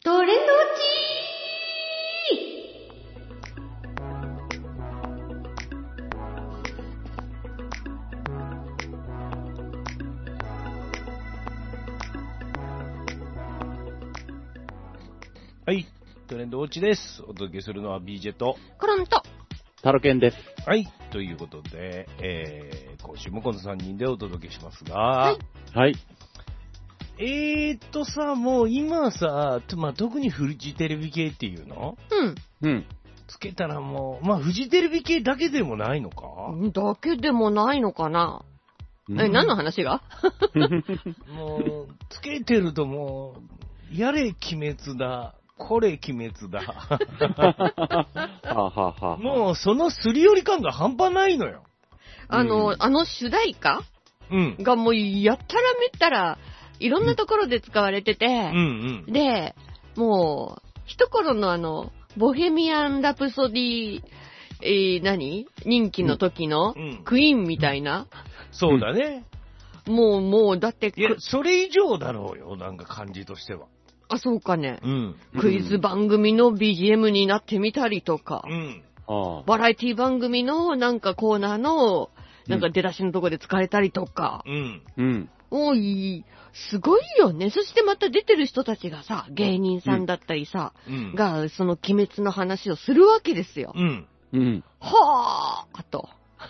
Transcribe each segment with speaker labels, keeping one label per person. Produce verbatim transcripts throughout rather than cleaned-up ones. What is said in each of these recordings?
Speaker 1: トレンドウォッ
Speaker 2: はい、トレンドウォッチです。お届けするのは ビージェー と
Speaker 1: コロンと
Speaker 3: タロケンです。
Speaker 2: はい、ということで、えー、今週もこのさんにんでお届けしますが、
Speaker 1: はい。
Speaker 3: はい。
Speaker 2: えーっとさ、もう今さ、まあ、特にフジテレビ系っていうの
Speaker 1: うん。
Speaker 3: うん。
Speaker 2: つけたらもう、まあ、フジテレビ系だけでもないのか
Speaker 1: だけでもないのかな。え、何の話が
Speaker 2: もう、つけてるともう、やれ鬼滅だ、これ鬼滅だ。
Speaker 3: はあ、はあはあ、
Speaker 2: もう、そのすり寄り感が半端ないのよ。
Speaker 1: あの、
Speaker 3: うん
Speaker 1: あの主題歌
Speaker 2: うん。
Speaker 1: がもうやったらめったらいろんなところで使われてて、
Speaker 2: うんうん。
Speaker 1: で、もう、一頃のあの、ボヘミアン・ラプソディ、えー、何人気の時の
Speaker 2: うん
Speaker 1: クイーンみたいな、
Speaker 2: そうだね。
Speaker 1: もう、もう、だって
Speaker 2: いや、
Speaker 1: く、
Speaker 2: それ以上だろうよ、なんか感じとしては。
Speaker 1: あ、そうかね。
Speaker 2: うん。
Speaker 1: クイズ番組の ビージーエム になってみたりとか、
Speaker 2: うん。
Speaker 3: ああ。
Speaker 1: バラエティ番組のなんかコーナーの、なんか出だしのとこで使えたりとか、
Speaker 2: うん。
Speaker 3: うん。
Speaker 1: もういい、すごいよね。そしてまた出てる人たちがさ、芸人さんだったりさ、
Speaker 2: うん。
Speaker 1: が、その鬼滅の話をするわけですよ。
Speaker 2: うん。
Speaker 3: うん。
Speaker 1: はぁーと。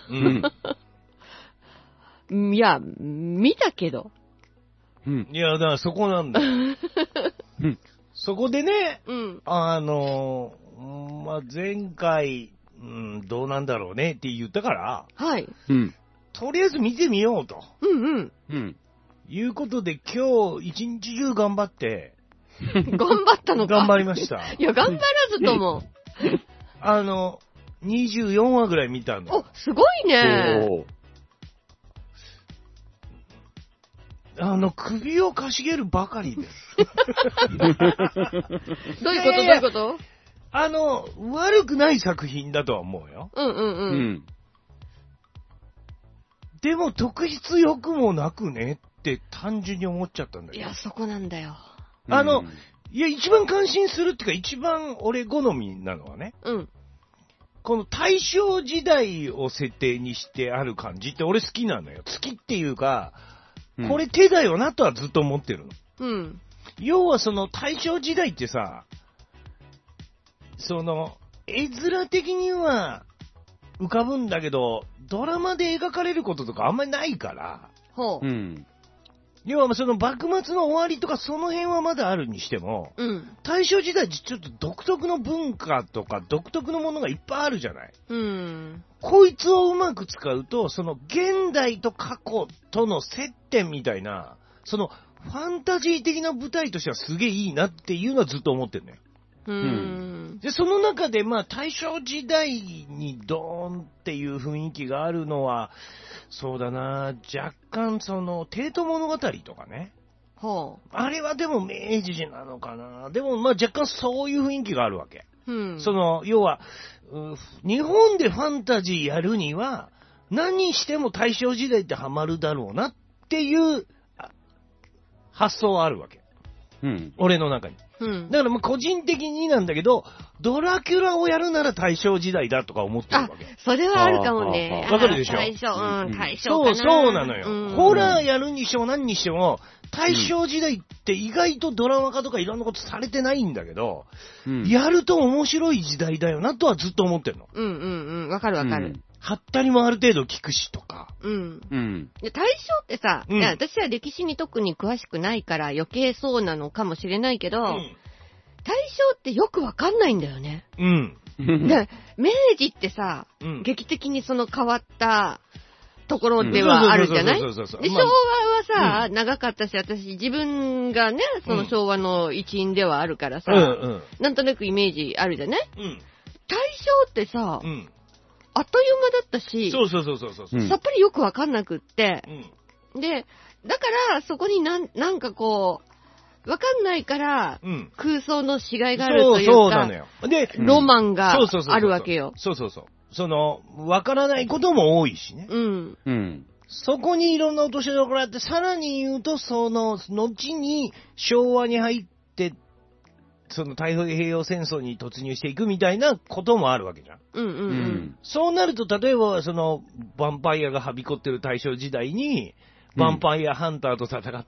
Speaker 2: うん。
Speaker 1: いや、見たけど。
Speaker 3: うん。
Speaker 2: いや、だからそこなんだよ。
Speaker 3: うん。
Speaker 2: そこでね、
Speaker 1: うん。
Speaker 2: あのー、まあ、前回、うん、どうなんだろうねって言ったから、
Speaker 1: はい。
Speaker 3: うん。
Speaker 2: とりあえず見てみようと。
Speaker 1: うんうん。
Speaker 3: うん。
Speaker 2: いうことで、今日一日中頑張って、
Speaker 1: 頑張ったのか。
Speaker 2: 頑張りました。
Speaker 1: いや、頑張らずとも。
Speaker 2: あの、にじゅうよんわぐらい見たの。
Speaker 1: お、すごいね。
Speaker 3: おー
Speaker 2: あの、首をかしげるばかりです。
Speaker 1: どういうことどう
Speaker 2: いやいや
Speaker 1: いうこと
Speaker 2: あの、悪くない作品だとは思うよ。
Speaker 1: うんうん
Speaker 3: う
Speaker 1: うん。
Speaker 3: ん。
Speaker 2: でも、特筆よくもなくねって単純に思っちゃったんだけど
Speaker 1: いや、。そこなんだよ。
Speaker 2: あのいや、一番感心するっていうか、一番俺好みなのはね、
Speaker 1: うん。
Speaker 2: この大正時代を設定にしてある感じって俺好きなのよ。好きっていうか、
Speaker 3: うん、
Speaker 2: これ手だよなとはずっと思ってるの。
Speaker 1: うん。
Speaker 2: 要はその大正時代ってさ、その、絵面的には浮かぶんだけど、ドラマで描かれることとかあんまりないから、
Speaker 1: ほう。
Speaker 3: うん。
Speaker 2: 要はその幕末の終わりとかその辺はまだあるにしても、
Speaker 1: うん。
Speaker 2: 大正時代ってちょっと独特の文化とか独特のものがいっぱいあるじゃない。
Speaker 1: うん。
Speaker 2: こいつをうまく使うと、その現代と過去との接点みたいな、そのファンタジー的な舞台としてはすげえいいなっていうのはずっと思ってるのよ。
Speaker 1: うーん。
Speaker 2: で、その中でまあ大正時代にドーンっていう雰囲気があるのは、そうだな、若干その帝都物語とかね。
Speaker 1: ほ
Speaker 2: あれはでも明治なのかな。でもまあ若干そういう雰囲気があるわけ。
Speaker 1: う。うん。
Speaker 2: その、要は、う日本でファンタジーやるには、何にしても大正時代ってハマるだろうなっていうあ発想はあるわけ。
Speaker 3: うん。
Speaker 2: 俺の中に。
Speaker 1: うん。
Speaker 2: だからまあ個人的になんだけど、ドラキュラをやるなら大正時代だとか思ってる
Speaker 1: あ
Speaker 2: わけ。、
Speaker 1: それはあるかもね。
Speaker 3: あ
Speaker 2: わかるでしょ
Speaker 1: 大正、うん、大正かな。
Speaker 2: そう、そうなのよ。
Speaker 1: うん
Speaker 2: ホラーやるにしても何にしても、大正時代って意外とドラマ化とかいろんなことされてないんだけど、
Speaker 3: うん。
Speaker 2: やると面白い時代だよなとはずっと思ってるの。
Speaker 1: うんうんうん。わかるわかる。
Speaker 2: はったりもある程度聞くしとか。
Speaker 1: うん。
Speaker 3: うん。
Speaker 1: で大正ってさ、
Speaker 2: うん
Speaker 1: いや私は歴史に特に詳しくないから余計そうなのかもしれないけど、
Speaker 2: うん。
Speaker 1: 大正ってよくわかんないんだよね。
Speaker 2: うん。
Speaker 1: で、明治ってさ、
Speaker 2: うん。
Speaker 1: 劇的にその変わったところではあるじゃない
Speaker 2: そうそうそうそう
Speaker 1: で、
Speaker 2: まあ
Speaker 1: 昭和はさ、長かったし、私自分がね、その昭和の一員ではあるからさ、
Speaker 2: うんうん。
Speaker 1: なんとなくイメージあるじゃない
Speaker 2: うん。
Speaker 1: 大正ってさ、
Speaker 2: うん。
Speaker 1: あっという間だったし、
Speaker 2: そうそうそうそうそう。
Speaker 3: うん
Speaker 1: さっぱりよくわかんなくって、
Speaker 2: うん。
Speaker 1: で、だからそこになんなんかこう、わかんないから、
Speaker 2: うん。
Speaker 1: 空想のしがいがある
Speaker 2: そう
Speaker 1: というか、
Speaker 2: そうなのよ。で、
Speaker 1: ロマンが
Speaker 2: そうそうそうそう
Speaker 1: あるわけよ。
Speaker 2: そうそうそう。その、わからないことも多いしね。
Speaker 1: うん。
Speaker 3: うん。
Speaker 2: そこにいろんな落としどころがあって、さらに言うと、その、後に昭和に入ってっその太平洋戦争に突入していくみたいなこともあるわけじゃん。
Speaker 1: うんうん
Speaker 3: う
Speaker 1: うんん。
Speaker 2: そうなると、例えば、その、ヴァンパイアがはびこってる大正時代に、ヴァンパイアハンターと戦って、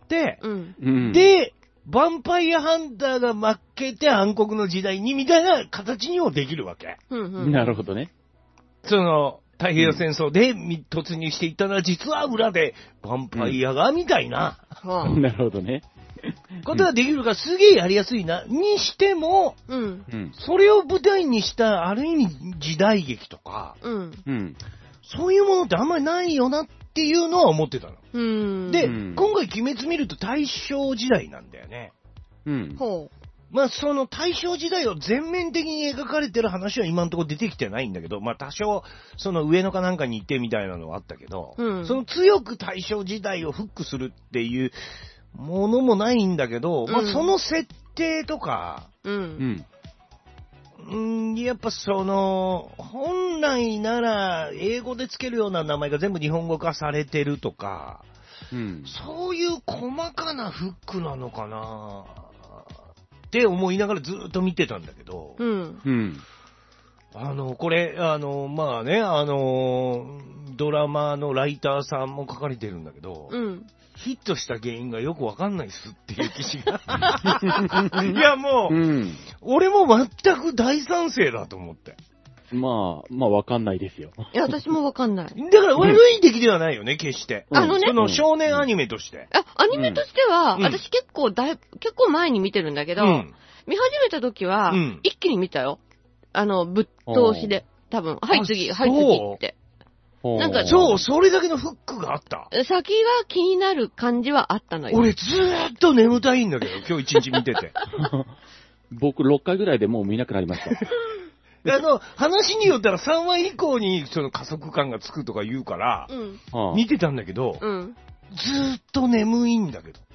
Speaker 1: うん。
Speaker 3: うん、
Speaker 2: で、ヴァンパイアハンターが負けて暗黒の時代にみたいな形にもできるわけ。
Speaker 1: うんうん。
Speaker 3: なるほどね。
Speaker 2: その、太平洋戦争で突入していったのは、実は裏でヴァンパイアが、みたいな
Speaker 1: はあ。
Speaker 3: なるほどね。
Speaker 2: ことができるから、すげえやりやすいな。にしても、
Speaker 1: うん。
Speaker 3: うん。
Speaker 2: それを舞台にした、ある意味時代劇とか、
Speaker 1: うん。
Speaker 3: うん。
Speaker 2: そういうものってあんまりないよなっていうのは思ってたの。
Speaker 1: うん。
Speaker 2: で、
Speaker 3: うん
Speaker 2: 今回鬼滅見ると大正時代なんだよね。
Speaker 3: うん。
Speaker 1: ほ
Speaker 2: まあその大正時代を全面的に描かれてる話は今のところ出てきてないんだけど、まあ多少その上野かなんかに行ってみたいなのはあったけど、
Speaker 1: うん
Speaker 2: その強く大正時代をフックするっていうものもないんだけど、まあ
Speaker 1: うん
Speaker 2: その設定とか、
Speaker 1: う。う。
Speaker 3: うんん。
Speaker 2: うん、やっぱその、本来なら英語でつけるような名前が全部日本語化されてるとか、
Speaker 3: うん。
Speaker 2: そういう細かなフックなのかなって思いながらずっと見てたんだけど、
Speaker 1: うん。
Speaker 3: うん。
Speaker 2: あの、これ、あの、まあね、あの、ドラマのライターさんも書かれてるんだけど、
Speaker 1: うん。
Speaker 2: ヒットした原因がよくわかんないっすっていう記事が。いや、もう、
Speaker 3: うん。
Speaker 2: 俺も全く大賛成だと思って。
Speaker 3: まあ、まあわかんないですよ。
Speaker 1: いや、私もわかんない。
Speaker 2: だから悪い出来ではないよね、決して。
Speaker 1: あのね
Speaker 2: その少年アニメとして。
Speaker 1: あ、アニメとしては、
Speaker 2: うん
Speaker 1: 私結構だい、結構前に見てるんだけど、
Speaker 2: うん
Speaker 1: 見始めた時は、
Speaker 2: うん
Speaker 1: 一気に見たよ。あの、ぶっ通しで。多分、はい
Speaker 2: あ
Speaker 1: 次、
Speaker 2: そう
Speaker 1: はい次って。なんか
Speaker 2: そう、それだけのフックがあった。
Speaker 1: 先が気になる感じはあったのよ。
Speaker 2: 俺ずーっと眠たいんだけど、今日一日見てて。
Speaker 3: 僕ろっかいぐらいでもう見なくなりました。
Speaker 2: あの、話によったらさんわ以降にその加速感がつくとか言うから、
Speaker 1: うん。
Speaker 3: はあ
Speaker 2: 見てたんだけど、
Speaker 1: うん。
Speaker 2: ずーっと眠いんだけど。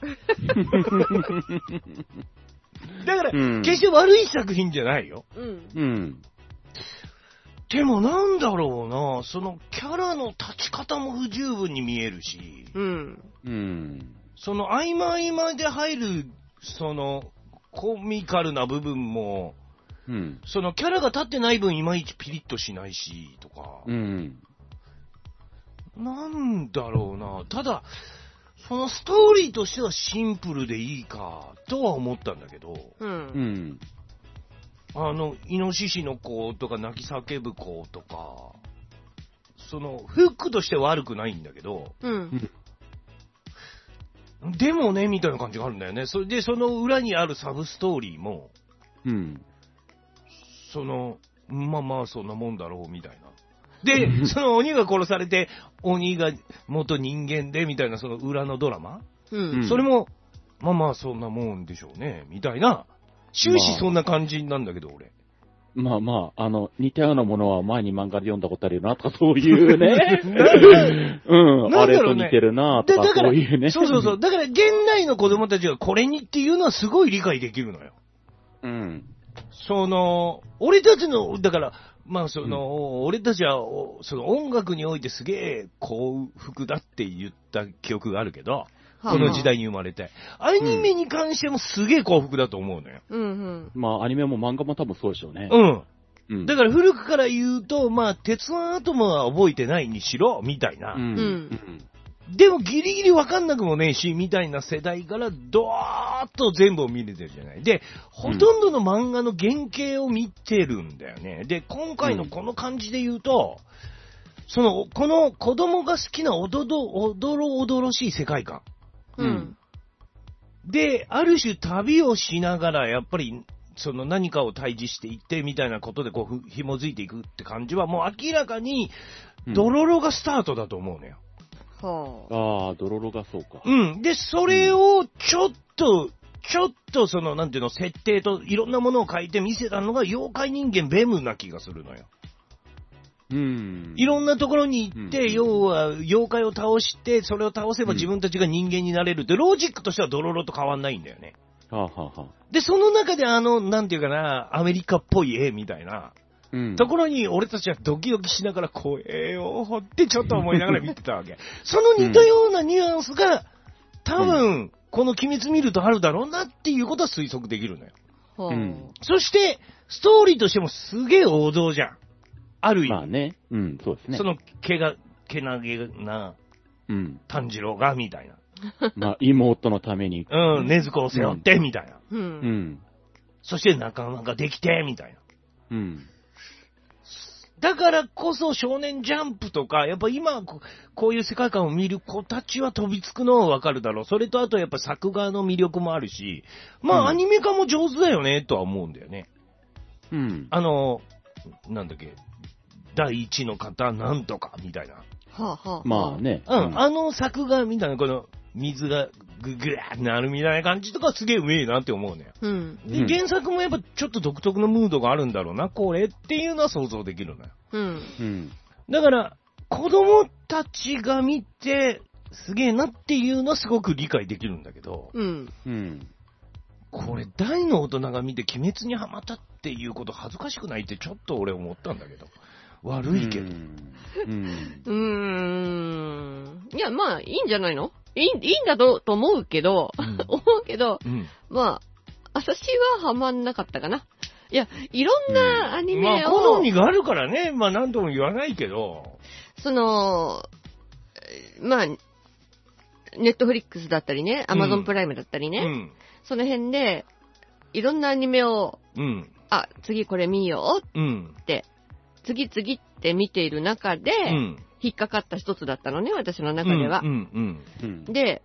Speaker 2: だから、
Speaker 3: うん
Speaker 2: 決して悪い作品じゃないよ。
Speaker 1: うん。
Speaker 3: うん。
Speaker 2: でもなんだろうな、そのキャラの立ち方も不十分に見えるし、
Speaker 1: うん。
Speaker 3: うん。
Speaker 2: その合間合間で入る、そのコミカルな部分も、
Speaker 3: うん。
Speaker 2: そのキャラが立ってない分いまいちピリッとしないし、とか、
Speaker 3: うん。
Speaker 2: なんだろうな、ただ、そのストーリーとしてはシンプルでいいか、とは思ったんだけど、
Speaker 1: う。
Speaker 3: うんん。
Speaker 2: あの、イノシシの子とか泣き叫ぶ子とか、その、フックとして悪くないんだけど、
Speaker 1: うん。
Speaker 2: でもね、みたいな感じがあるんだよね。それで、その裏にあるサブストーリーも、
Speaker 3: うん。
Speaker 2: その、まあまあ、そんなもんだろう、みたいな。で、その鬼が殺されて、鬼が元人間で、みたいな、その裏のドラマ、
Speaker 1: うん。
Speaker 3: うん
Speaker 2: それも、まあまあ、そんなもんでしょうね、みたいな。終始そんな感じなんだけど、俺。
Speaker 3: まあまあ、あの、似たようなものは前に漫画で読んだことあるよな、とかそういうね。うん、あれ
Speaker 2: なんだろうね
Speaker 3: と似てるな、とか
Speaker 2: でだから
Speaker 3: そういうね。
Speaker 2: そうそうそう。だから、現代の子供たちがこれにっていうのはすごい理解できるのよ。
Speaker 3: うん。
Speaker 2: その、俺たちの、だから、まあその、俺たちは、おその音楽においてすげえ幸福だって言った記憶があるけど、この時代に生まれて。アニメに関してもすげえ幸福だと思うのよ。
Speaker 1: うんうん。
Speaker 3: まあ、アニメも漫画も多分そうでしょうね。
Speaker 2: うん。
Speaker 3: うん。
Speaker 2: だから古くから言うと、まあ、鉄腕アトムは覚えてないにしろ、みたいな。
Speaker 3: うん。うん。
Speaker 2: でもギリギリわかんなくもねえし、みたいな世代からドーッと全部を見れてるじゃない。で、ほとんどの漫画の原型を見てるんだよね。で、今回のこの感じで言うと、その、この子供が好きなおどど、おどろおどろしい世界観。
Speaker 1: うん。
Speaker 2: で、ある種旅をしながら、やっぱり、その何かを対峙していってみたいなことでこう、紐づいていくって感じは、もう明らかに、ドロロがスタートだと思うのよ。
Speaker 1: は
Speaker 3: ああ、ドロロがそうか。
Speaker 2: うん。で、それをちょっと、ちょっとその、なんていうの、設定といろんなものを書いて見せたのが妖怪人間ベムな気がするのよ。
Speaker 3: うん。
Speaker 2: いろんなところに行って、
Speaker 3: うん
Speaker 2: 要は妖怪を倒して、それを倒せば自分たちが人間になれるって、ロジックとしてはドロロと変わんないんだよね。
Speaker 3: はあ、はあはあ、
Speaker 2: で、その中であの、なんていうかな、アメリカっぽい絵みたいな、
Speaker 3: うん。
Speaker 2: ところに俺たちはドキドキしながら声を掘ってちょっと思いながら見てたわけ。その似たようなニュアンスが、多分、この鬼滅見るとあるだろうなっていうことは推測できるのよ。
Speaker 1: はあ
Speaker 3: うん。
Speaker 2: そして、ストーリーとしてもすげえ王道じゃん。ある意味。
Speaker 3: まあね。うん、そうですね。
Speaker 2: その、けが、けなげな、
Speaker 3: うん。
Speaker 2: 炭治郎が、みたいな。
Speaker 3: まあ、妹のために。
Speaker 2: うん、禰豆子を背負って、みたいな。
Speaker 1: う。
Speaker 3: うんん。
Speaker 2: そして仲間ができて、みたいな。
Speaker 3: うん。
Speaker 2: だからこそ少年ジャンプとか、やっぱ今こ、こういう世界観を見る子たちは飛びつくのはわかるだろう。それとあとやっぱ作画の魅力もあるし、まあ、
Speaker 3: うん
Speaker 2: アニメ化も上手だよね、とは思うんだよね。
Speaker 3: うん。
Speaker 2: あの、なんだっけ、第一の方なんとか、みたいな。
Speaker 1: はあ、はあ。
Speaker 3: まあ。ね。
Speaker 2: うん、あの作画みたいな、この、水がぐぐらーってなるみたいな感じとかすげえうめえなって思うのよ。
Speaker 1: うん。
Speaker 2: で、
Speaker 3: うん
Speaker 2: 原作もやっぱちょっと独特のムードがあるんだろうな、これっていうのは想像できるのよ。
Speaker 1: うん。
Speaker 3: うん。
Speaker 2: だから、子供たちが見て、すげえなっていうのはすごく理解できるんだけど、
Speaker 1: うん。
Speaker 3: うん。
Speaker 2: これ大の大人が見て鬼滅にハマったっていうこと恥ずかしくないってちょっと俺思ったんだけど。悪いけど。
Speaker 3: うん。うん。
Speaker 1: うーん。いや、まあ、いいんじゃないのいい、いいんだと、と思うけど、
Speaker 2: うん
Speaker 1: 思うけど、
Speaker 2: うん。
Speaker 1: まあ、私はハマんなかったかな。いや、いろんなアニ
Speaker 2: まあ、
Speaker 1: メを、
Speaker 2: 好みがあるからね、まあ何とも言わないけど。
Speaker 1: その、まあ、ネットフリックスだったりね、アマゾンプライムだったりね、
Speaker 2: うん。
Speaker 1: その辺で、いろんなアニメを、
Speaker 2: うん。
Speaker 1: あ、次これ見よう
Speaker 2: うん。
Speaker 1: って、次々って見ている中で、
Speaker 2: うん。
Speaker 1: 引っかかった一つだったのね、私の中では。
Speaker 2: うん。うん。
Speaker 3: うん。
Speaker 1: で、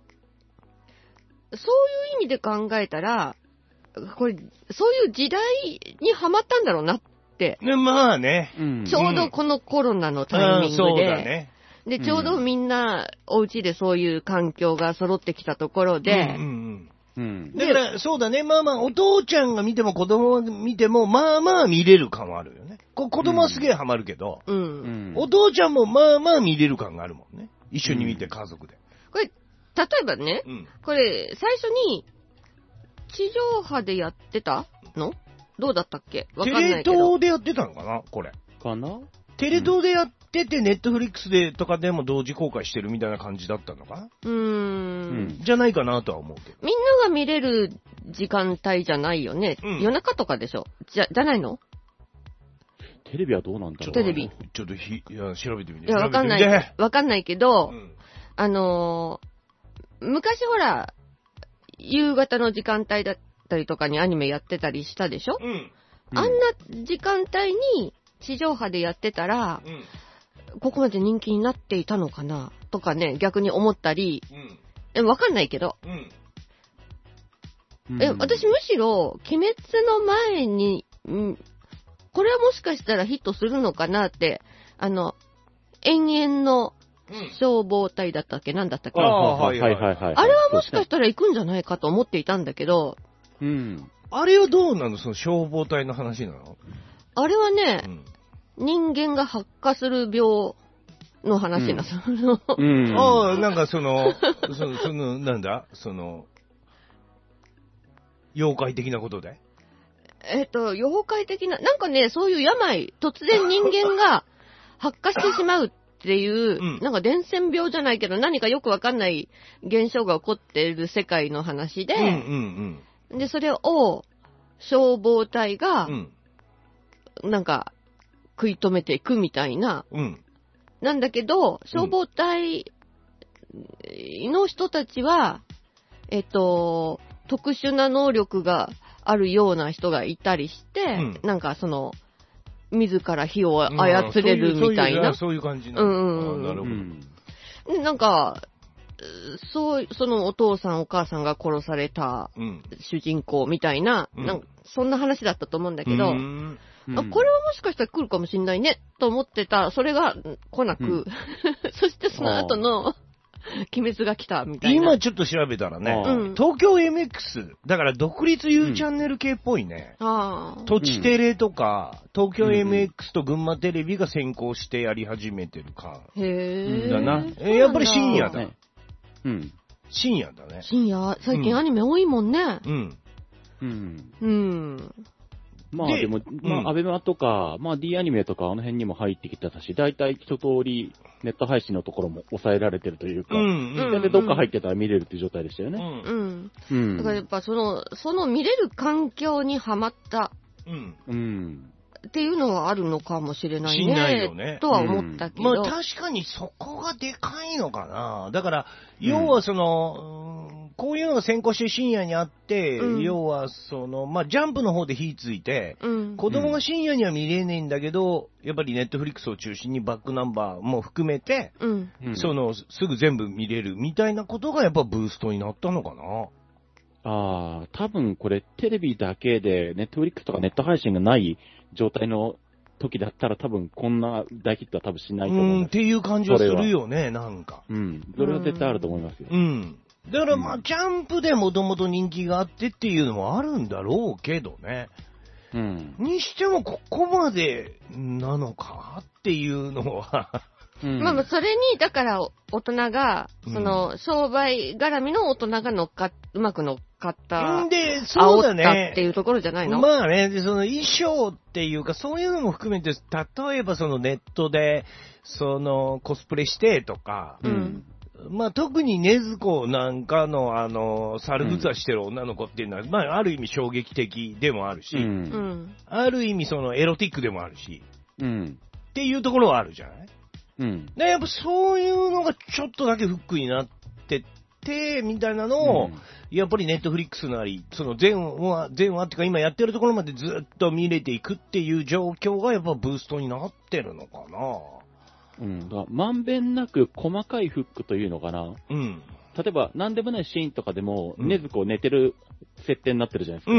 Speaker 1: そういう意味で考えたら、これ、そういう時代にハマったんだろうなって、
Speaker 2: ね、まあね。
Speaker 3: うん。
Speaker 1: ちょうどこのコロナのタイミングで、
Speaker 2: うんそうだね。
Speaker 1: で、ちょうどみんな、お家でそういう環境が揃ってきたところで、
Speaker 2: うんうん
Speaker 3: うん
Speaker 2: うん。だから、そうだね。まあまあ、お父ちゃんが見ても子供が見ても、まあまあ見れる感はあるよね。こ子供はすげえハマるけど、
Speaker 1: うん。
Speaker 3: うん。
Speaker 2: お父ちゃんもまあまあ見れる感があるもんね。一緒に見て
Speaker 3: うん
Speaker 2: 家族で。
Speaker 1: これ、例えばね、
Speaker 2: うん。
Speaker 1: これ、最初に、地上波でやってたのどうだったっけわ
Speaker 2: テ
Speaker 1: かんな
Speaker 2: レ
Speaker 1: いけど。
Speaker 2: 東でやってたのかなこれ。
Speaker 3: かな
Speaker 2: テレ東でやってて、ネットフリックスでとかでも同時公開してるみたいな感じだったのかな
Speaker 1: うーん。
Speaker 3: うん
Speaker 2: じゃないかなとは思うけど。
Speaker 1: みんなが見れる時間帯じゃないよね。
Speaker 2: うん
Speaker 1: 夜中とかでしょじゃ、じゃないの
Speaker 3: テレビはどうなんだろう。
Speaker 1: テレビ。
Speaker 2: ちょっとひ、いや、調べてみて。
Speaker 1: いや、わかんな
Speaker 2: 調べてみ
Speaker 1: い。わかんないけど、
Speaker 2: てうん。
Speaker 1: あのー昔ほら、夕方の時間帯だったりとかにアニメやってたりしたでしょ、
Speaker 2: うん。
Speaker 3: うん
Speaker 1: あんな時間帯に地上波でやってたら、
Speaker 2: うん。
Speaker 1: ここまで人気になっていたのかなとかね、逆に思ったり、
Speaker 2: うん。
Speaker 1: え、わかんないけど。
Speaker 2: うん。
Speaker 3: うん
Speaker 1: え、私むしろ、鬼滅の前に、んこれはもしかしたらヒットするのかなって、あの、延々の
Speaker 2: うん。
Speaker 1: 消防隊だったっけなんだったっけ
Speaker 2: ああ
Speaker 3: はいはいはいはい。
Speaker 1: あれはもしかしたら行くんじゃないかと思っていたんだけど、
Speaker 3: うん。
Speaker 2: あれはどうなのその消防隊の話なの
Speaker 1: あれはね
Speaker 2: う、ん。
Speaker 1: 人間が発火する病の話な、その、
Speaker 3: うん。
Speaker 2: ああ、なんかその、その、その、なんだその、妖怪的なことで
Speaker 1: えっと、妖怪的な、なんかね、そういう病、突然人間が発火してしまうっていう、
Speaker 2: うん
Speaker 1: なんか伝染病じゃないけど、何かよくわかんない現象が起こっている世界の話で、
Speaker 2: うんうん
Speaker 1: で、それを消防隊が
Speaker 2: うん。う、ん。
Speaker 1: なんか、食い止めていくみたいな、
Speaker 2: うん。
Speaker 1: なんだけど、消防隊の人たちは、えっと、特殊な能力があるような人がいたりして、
Speaker 2: うん
Speaker 1: なんかその、自ら火を操れるみたいな。
Speaker 2: そういうそういう感じな
Speaker 1: うんうんうん
Speaker 2: あなるほど。
Speaker 1: なんか、そう、そのお父さんお母さんが殺された
Speaker 2: うん。
Speaker 1: 主人公みたいな、
Speaker 2: うん
Speaker 1: なんかそんな話だったと思うんだけど、
Speaker 2: うーん
Speaker 1: あこれはもしかしたら来るかもしんないね、と思ってた、それが来なく、
Speaker 3: うん
Speaker 1: そしてその後の、鬼滅が来た、みたいな。
Speaker 2: 今ちょっと調べたらね
Speaker 3: あ、
Speaker 1: うん
Speaker 2: 東京 エムエックス、だから独立 U チャンネル系っぽいね。
Speaker 1: ああ。
Speaker 2: 土地テレとか、東京 エムエックス と群馬テレビが先行してやり始めてるか。
Speaker 1: へえ。
Speaker 2: だな
Speaker 1: そうなん
Speaker 2: えやっぱり深夜だ
Speaker 3: ね。うん。
Speaker 2: 深夜だね。
Speaker 1: 深夜、最近アニメ多いもんね。
Speaker 2: うん。
Speaker 3: うん。
Speaker 1: うん。
Speaker 3: まあでも、まあ、アベマとか、まあ D アニメとかあの辺にも入ってきてたし、大体一通りネット配信のところも抑えられてるというか、うん、でどっか入ってたら見れるっていう状態でしたよね。
Speaker 1: うん。うん。だからやっぱその、その見れる環境にはまった。うん。うん。っていうのはあるのかもしれないね。しないよね。とは思ったけど。
Speaker 2: うん、まあ確かにそこがでかいのかな。だから、要はその、うん、こういうのが先行して深夜にあって、うん、要はその、まあジャンプの方で火ついて、うん、子供が深夜には見れねえんだけど、やっぱりネットフリックスを中心にバックナンバーも含めて、うん、その、すぐ全部見れるみたいなことがやっぱブーストになったのかな。
Speaker 3: ああ、多分これテレビだけでネットフリックスとかネット配信がない状態の時だったら多分こんな大ヒットは多分しないと思う。うん、
Speaker 2: っていう感じはするよね、なんか。
Speaker 3: うん。それは絶対あると思いますよ。
Speaker 2: うん。だからまあ、うん、ジャンプでもともと人気があってっていうのもあるんだろうけどね。うん。にしてもここまでなのかっていうのは。
Speaker 1: うん、まあまあ、それに、だから、大人が、その、商売絡みの大人が乗っか、うまく乗っかった。
Speaker 2: んで、そうだね。
Speaker 1: 煽ったっていうところじゃないの？
Speaker 2: まあね、で、その衣装っていうか、そういうのも含めて、例えばそのネットで、その、コスプレしてとか、うん。まあ特に禰豆子なんかの、あの、猿ぐつわしてる女の子っていうのは、うん、まあある意味衝撃的でもあるし、うん、ある意味そのエロティックでもあるし、うん。っていうところはあるじゃない？うん。で、やっぱそういうのがちょっとだけフックになってって、みたいなのを、うん、やっぱりネットフリックスなり、その全話、全話っていうか今やってるところまでずっと見れていくっていう状況がやっぱブーストになってるのかな。
Speaker 3: うん。だからまんべんなく細かいフックというのかな。うん。例えば、なんでもないシーンとかでも、禰豆子寝てる設定になってるじゃないですか。うんうん。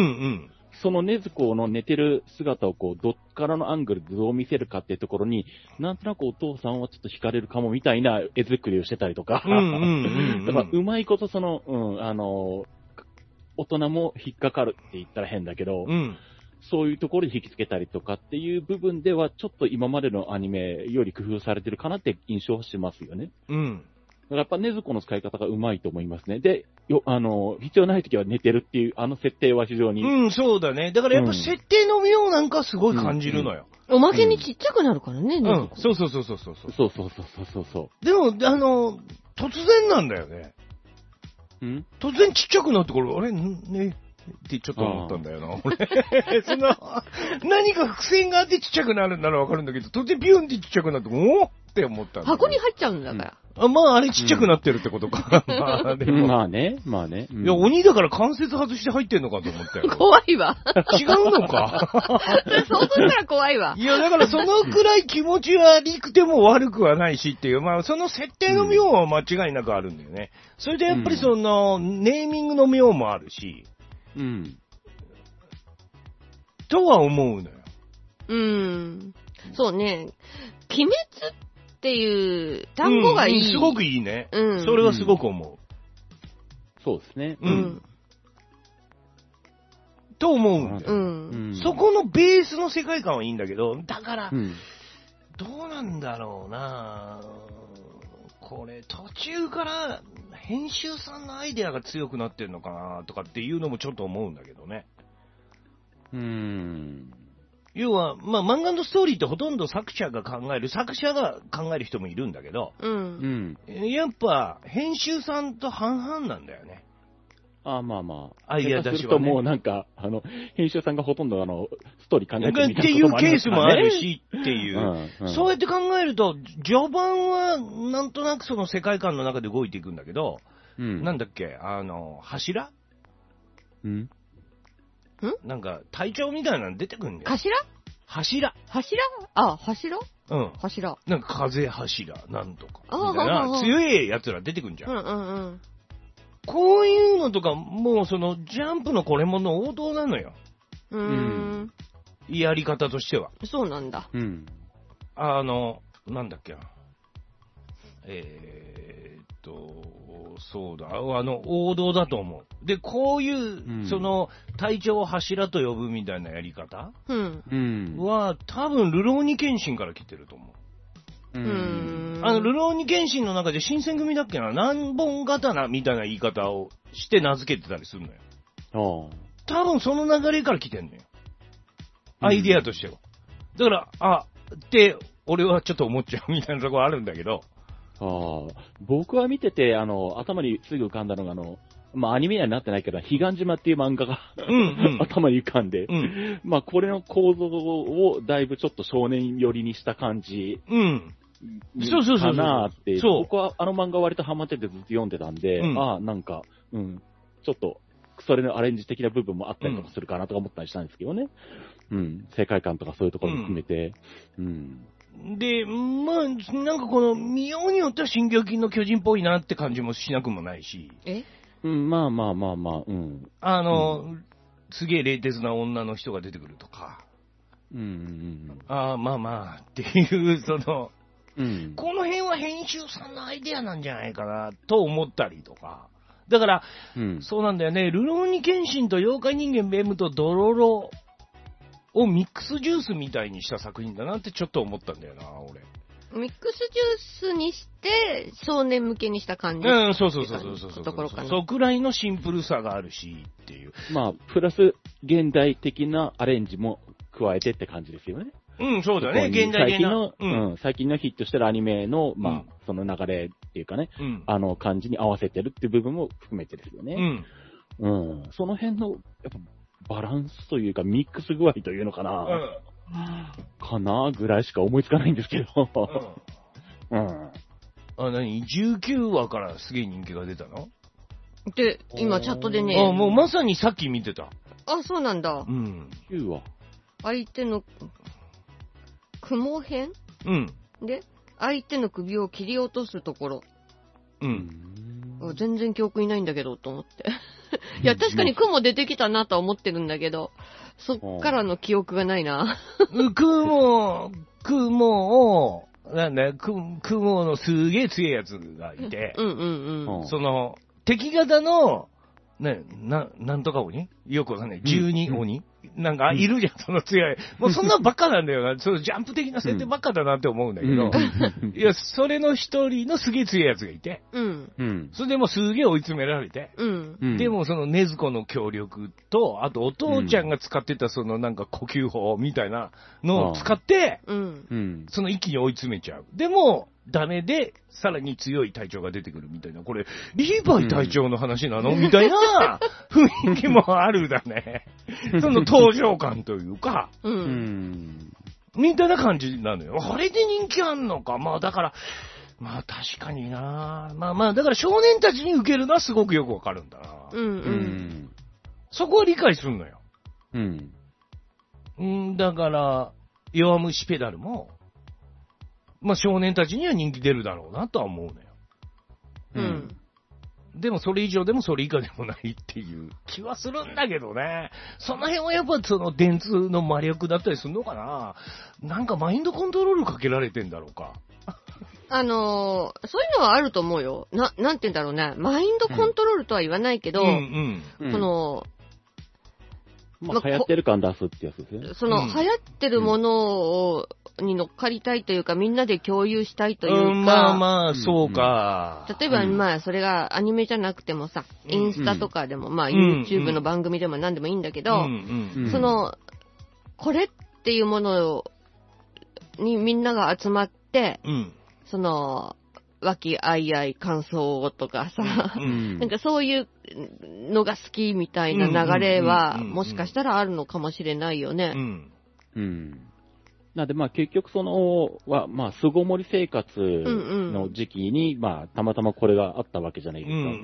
Speaker 3: その禰豆子の寝てる姿をこう、どっからのアングルでどう見せるかっていうところに、なんとなくお父さんはちょっと惹かれるかもみたいな絵作りをしてたりとか。うんうんうんうん、だから、うまいことその、うん、あの、大人も引っかかるって言ったら変だけど、うん、そういうところに引きつけたりとかっていう部分では、ちょっと今までのアニメより工夫されてるかなって印象しますよね。うん。だからやっぱ禰豆子の使い方がうまいと思いますね。で、よ、あの、必要ない時は寝てるっていう、あの設定は非常に。
Speaker 2: うん、そうだね。だからやっぱ設定の妙なんかすごい感じるのよ。
Speaker 1: うんうん、おまけにちっちゃくなるからね、
Speaker 2: うん、そうそうそうそうそう。
Speaker 3: そうそうそうそうそう。
Speaker 2: でも、あの、突然なんだよね。ん突然ちっちゃくなってこれ、あれね、ってちょっと思ったんだよな、俺。その、何か伏線があってちっちゃくなるんならわかるんだけど、突然ビュンってちっちゃくなって、おーって思ったんだ。
Speaker 1: 箱に入っちゃうんだから。
Speaker 2: うん、あまあ、あれちっちゃくなってるってことか。
Speaker 3: うん、まあ、でもまあね、まあね。
Speaker 2: うん、いや、鬼だから関節外して入ってんのかと思ったよ。
Speaker 1: 怖いわ。
Speaker 2: 違うのか。
Speaker 1: そうするから怖いわ。
Speaker 2: いや、だからそのくらい気持ち悪くても悪くはないしっていう、まあ、その設定の妙は間違いなくあるんだよね。それでやっぱりその、ネーミングの妙もあるし。うん。とは思うのよ。
Speaker 1: うん。そうね。鬼滅っていう単語がいい。
Speaker 2: うん、すごくいいね。うん。それはすごく思う。うん、
Speaker 3: そうですね。
Speaker 2: うん。うん、と思うんだよ。うん。そこのベースの世界観はいいんだけど、だから、うん、どうなんだろうなこれ、途中から編集さんのアイデアが強くなってるのかなとかっていうのもちょっと思うんだけどね。うーん。要は、まあ、漫画のストーリーってほとんど作者が考える、作者が考える人もいるんだけど、うん。やっぱ、編集さんと半々なんだよね。
Speaker 3: ああ、まあまあ。
Speaker 2: アイデア出しは、ね。
Speaker 3: するともうなんか、あの、編集さんがほとんどあの、ストーリー考えてるみたいなこともありますからね。って
Speaker 2: いうケースもあるし、っていう、うんうん。そうやって考えると、序盤は、なんとなくその世界観の中で動いていくんだけど、うん、なんだっけ、あの、柱んんなんか、隊長みたいなの出てくるんだよ。
Speaker 1: 頭
Speaker 2: 柱。
Speaker 1: 柱あ、柱
Speaker 2: うん。
Speaker 1: 柱。
Speaker 2: なんか風柱、なんとか。みたいな、強い奴ら出てくるんじゃん。うんうんうん。こういうのとか、もうその、ジャンプのこれもの王道なのよ。うーん。やり方としては。
Speaker 1: そうなんだ。うん。
Speaker 2: あの、なんだっけ。えーっと、そうだ、あの、王道だと思う。で、こういう、うん、その、隊長を柱と呼ぶみたいなやり方、うん、は、多分、ルローニケンシンから来てると思う。うん。あの、ルローニケンシンの中で新選組だっけな、何本刀みたいな言い方をして名付けてたりするのよ。ああ。多分、その流れから来てんのよ。 アイディアとしては。だから、あ、って、俺はちょっと思っちゃうみたいなところあるんだけど。
Speaker 3: ああ、僕は見てて、あの、頭にすぐ浮かんだのが、あの、まあ、アニメにはなってないけど、彼岸島っていう漫画がうん、うん、頭に浮かんで、うん、まあ、これの構造をだいぶちょっと少年寄りにした感じ。うん。そうそうそう。かなーって。そう。僕はあの漫画割とハマっててずっと読んでたんで、うん、ああ、なんか、うん、ちょっと、それのアレンジ的な部分もあったりとかするかなとか思ったりしたんですけどね。うん。世界観とかそういうところも含めて。うん。
Speaker 2: うん、で、まあ、なんかこの、見ようによっては進撃の巨人っぽいなって感じもしなくもないし。
Speaker 3: えうん、まあまあまあまあ、うん。
Speaker 2: あの、うん、すげえ冷徹な女の人が出てくるとか。
Speaker 3: うんうんうん。
Speaker 2: ああ、まあまあ、っていう、その、
Speaker 3: うん、
Speaker 2: この辺は編集さんのアイデアなんじゃないかな、と思ったりとか。だから、うん、そうなんだよね。ルローニケンシンと妖怪人間ベムとドロロをミックスジュースみたいにした作品だなってちょっと思ったんだよな、俺。
Speaker 1: ミックスジュースにして、少年向けにした感じ。
Speaker 2: うん、そうそうそうそうそうそう。ところかな。そうくらいのシンプルさがあるし、っていう。
Speaker 3: まあ、プラス、現代的なアレンジも加えてって感じですよね。
Speaker 2: うん、そうだね、現代的な。
Speaker 3: 最近の、うん、最近のヒットしてるアニメの、まあ、うん、その流れっていうかね、うん、あの感じに合わせてるっていう部分も含めてですよね。うん。うん。その辺の、やっぱ、バランスというか、ミックス具合というのかな。うんかなぐらいしか思いつかないんですけど。うん。うん、
Speaker 2: あ、なに ?じゅうきゅう 話からすげえ人気が出たの
Speaker 1: で、今チャットでね。
Speaker 2: あ、もうまさにさっき見てた。
Speaker 1: あ、そうなんだ。
Speaker 2: うん。
Speaker 3: きゅうわ。
Speaker 1: 相手の、雲編
Speaker 2: うん。
Speaker 1: で、相手の首を切り落とすところ。
Speaker 2: うん。
Speaker 1: 全然記憶にないんだけど、と思って。いや、確かに雲出てきたなとは思ってるんだけど、そっからの記憶がないな。
Speaker 2: 雲、雲を、なんだよ、雲のすげえ強いやつがいて、
Speaker 1: うんうんうん。
Speaker 2: その、敵型の、ね、な、なんとか鬼よくわかんない。十二鬼、うん、なんか、いるじゃん、その強い。もうそんなばっかなんだよな。そのジャンプ的な設定ばっかだなって思うんだけど。うん、いや、それの一人のすげえ強いやつがいて。
Speaker 1: うん。
Speaker 2: それでもうすげえ追い詰められて。
Speaker 1: うん。
Speaker 2: でもその禰豆子の協力と、あとお父ちゃんが使ってたそのなんか呼吸法みたいなのを使って、
Speaker 1: うん。
Speaker 2: その一気に追い詰めちゃう。でも、ダメで、さらに強い隊長が出てくるみたいな、これ、リーバイ隊長の話なの、うん、みたいな雰囲気もあるだね。その登場感というか、
Speaker 1: うん、
Speaker 2: みたいな感じなのよ。あれで人気あんのか。まあだから、まあ確かにな。まあまあ、だから少年たちに受けるのはすごくよくわかるんだな。
Speaker 1: うんうん。
Speaker 2: そこは理解するのよ。
Speaker 3: うん。
Speaker 2: んだから、弱虫ペダルも、まあ少年たちには人気出るだろうなとは思うのよ。
Speaker 1: うん。
Speaker 2: でもそれ以上でもそれ以下でもないっていう気はするんだけどね。その辺はやっぱその電通の魔力だったりするのかな。なんかマインドコントロールかけられてんだろうか。
Speaker 1: あのー、そういうのはあると思うよ。な、なんて言うんだろうね。マインドコントロールとは言わないけど、
Speaker 2: うんうん、
Speaker 1: この、
Speaker 3: まあ、流行ってる感出すってやつですね。
Speaker 1: その、うん、流行ってるものを、に乗っかりたいというか、みんなで共有したいというか。うん、
Speaker 2: まあまあ、そうか。
Speaker 1: 例えば、うん、まあ、それがアニメじゃなくてもさ、インスタとかでも、うん、まあ、YouTube の番組でも何でもいいんだけど、
Speaker 2: うんうん、
Speaker 1: その、これっていうものにみんなが集まって、
Speaker 2: うん、
Speaker 1: その、和気あいあい感想とかさ、
Speaker 2: うん、
Speaker 1: なんかそういうのが好きみたいな流れは、もしかしたらあるのかもしれないよね。
Speaker 2: うん。
Speaker 3: うんなんで、まあ結局その、は、まあ、巣ごもり生活の時期に、うんうん、まあ、たまたまこれがあったわけじゃないですか。
Speaker 2: うんうんうん、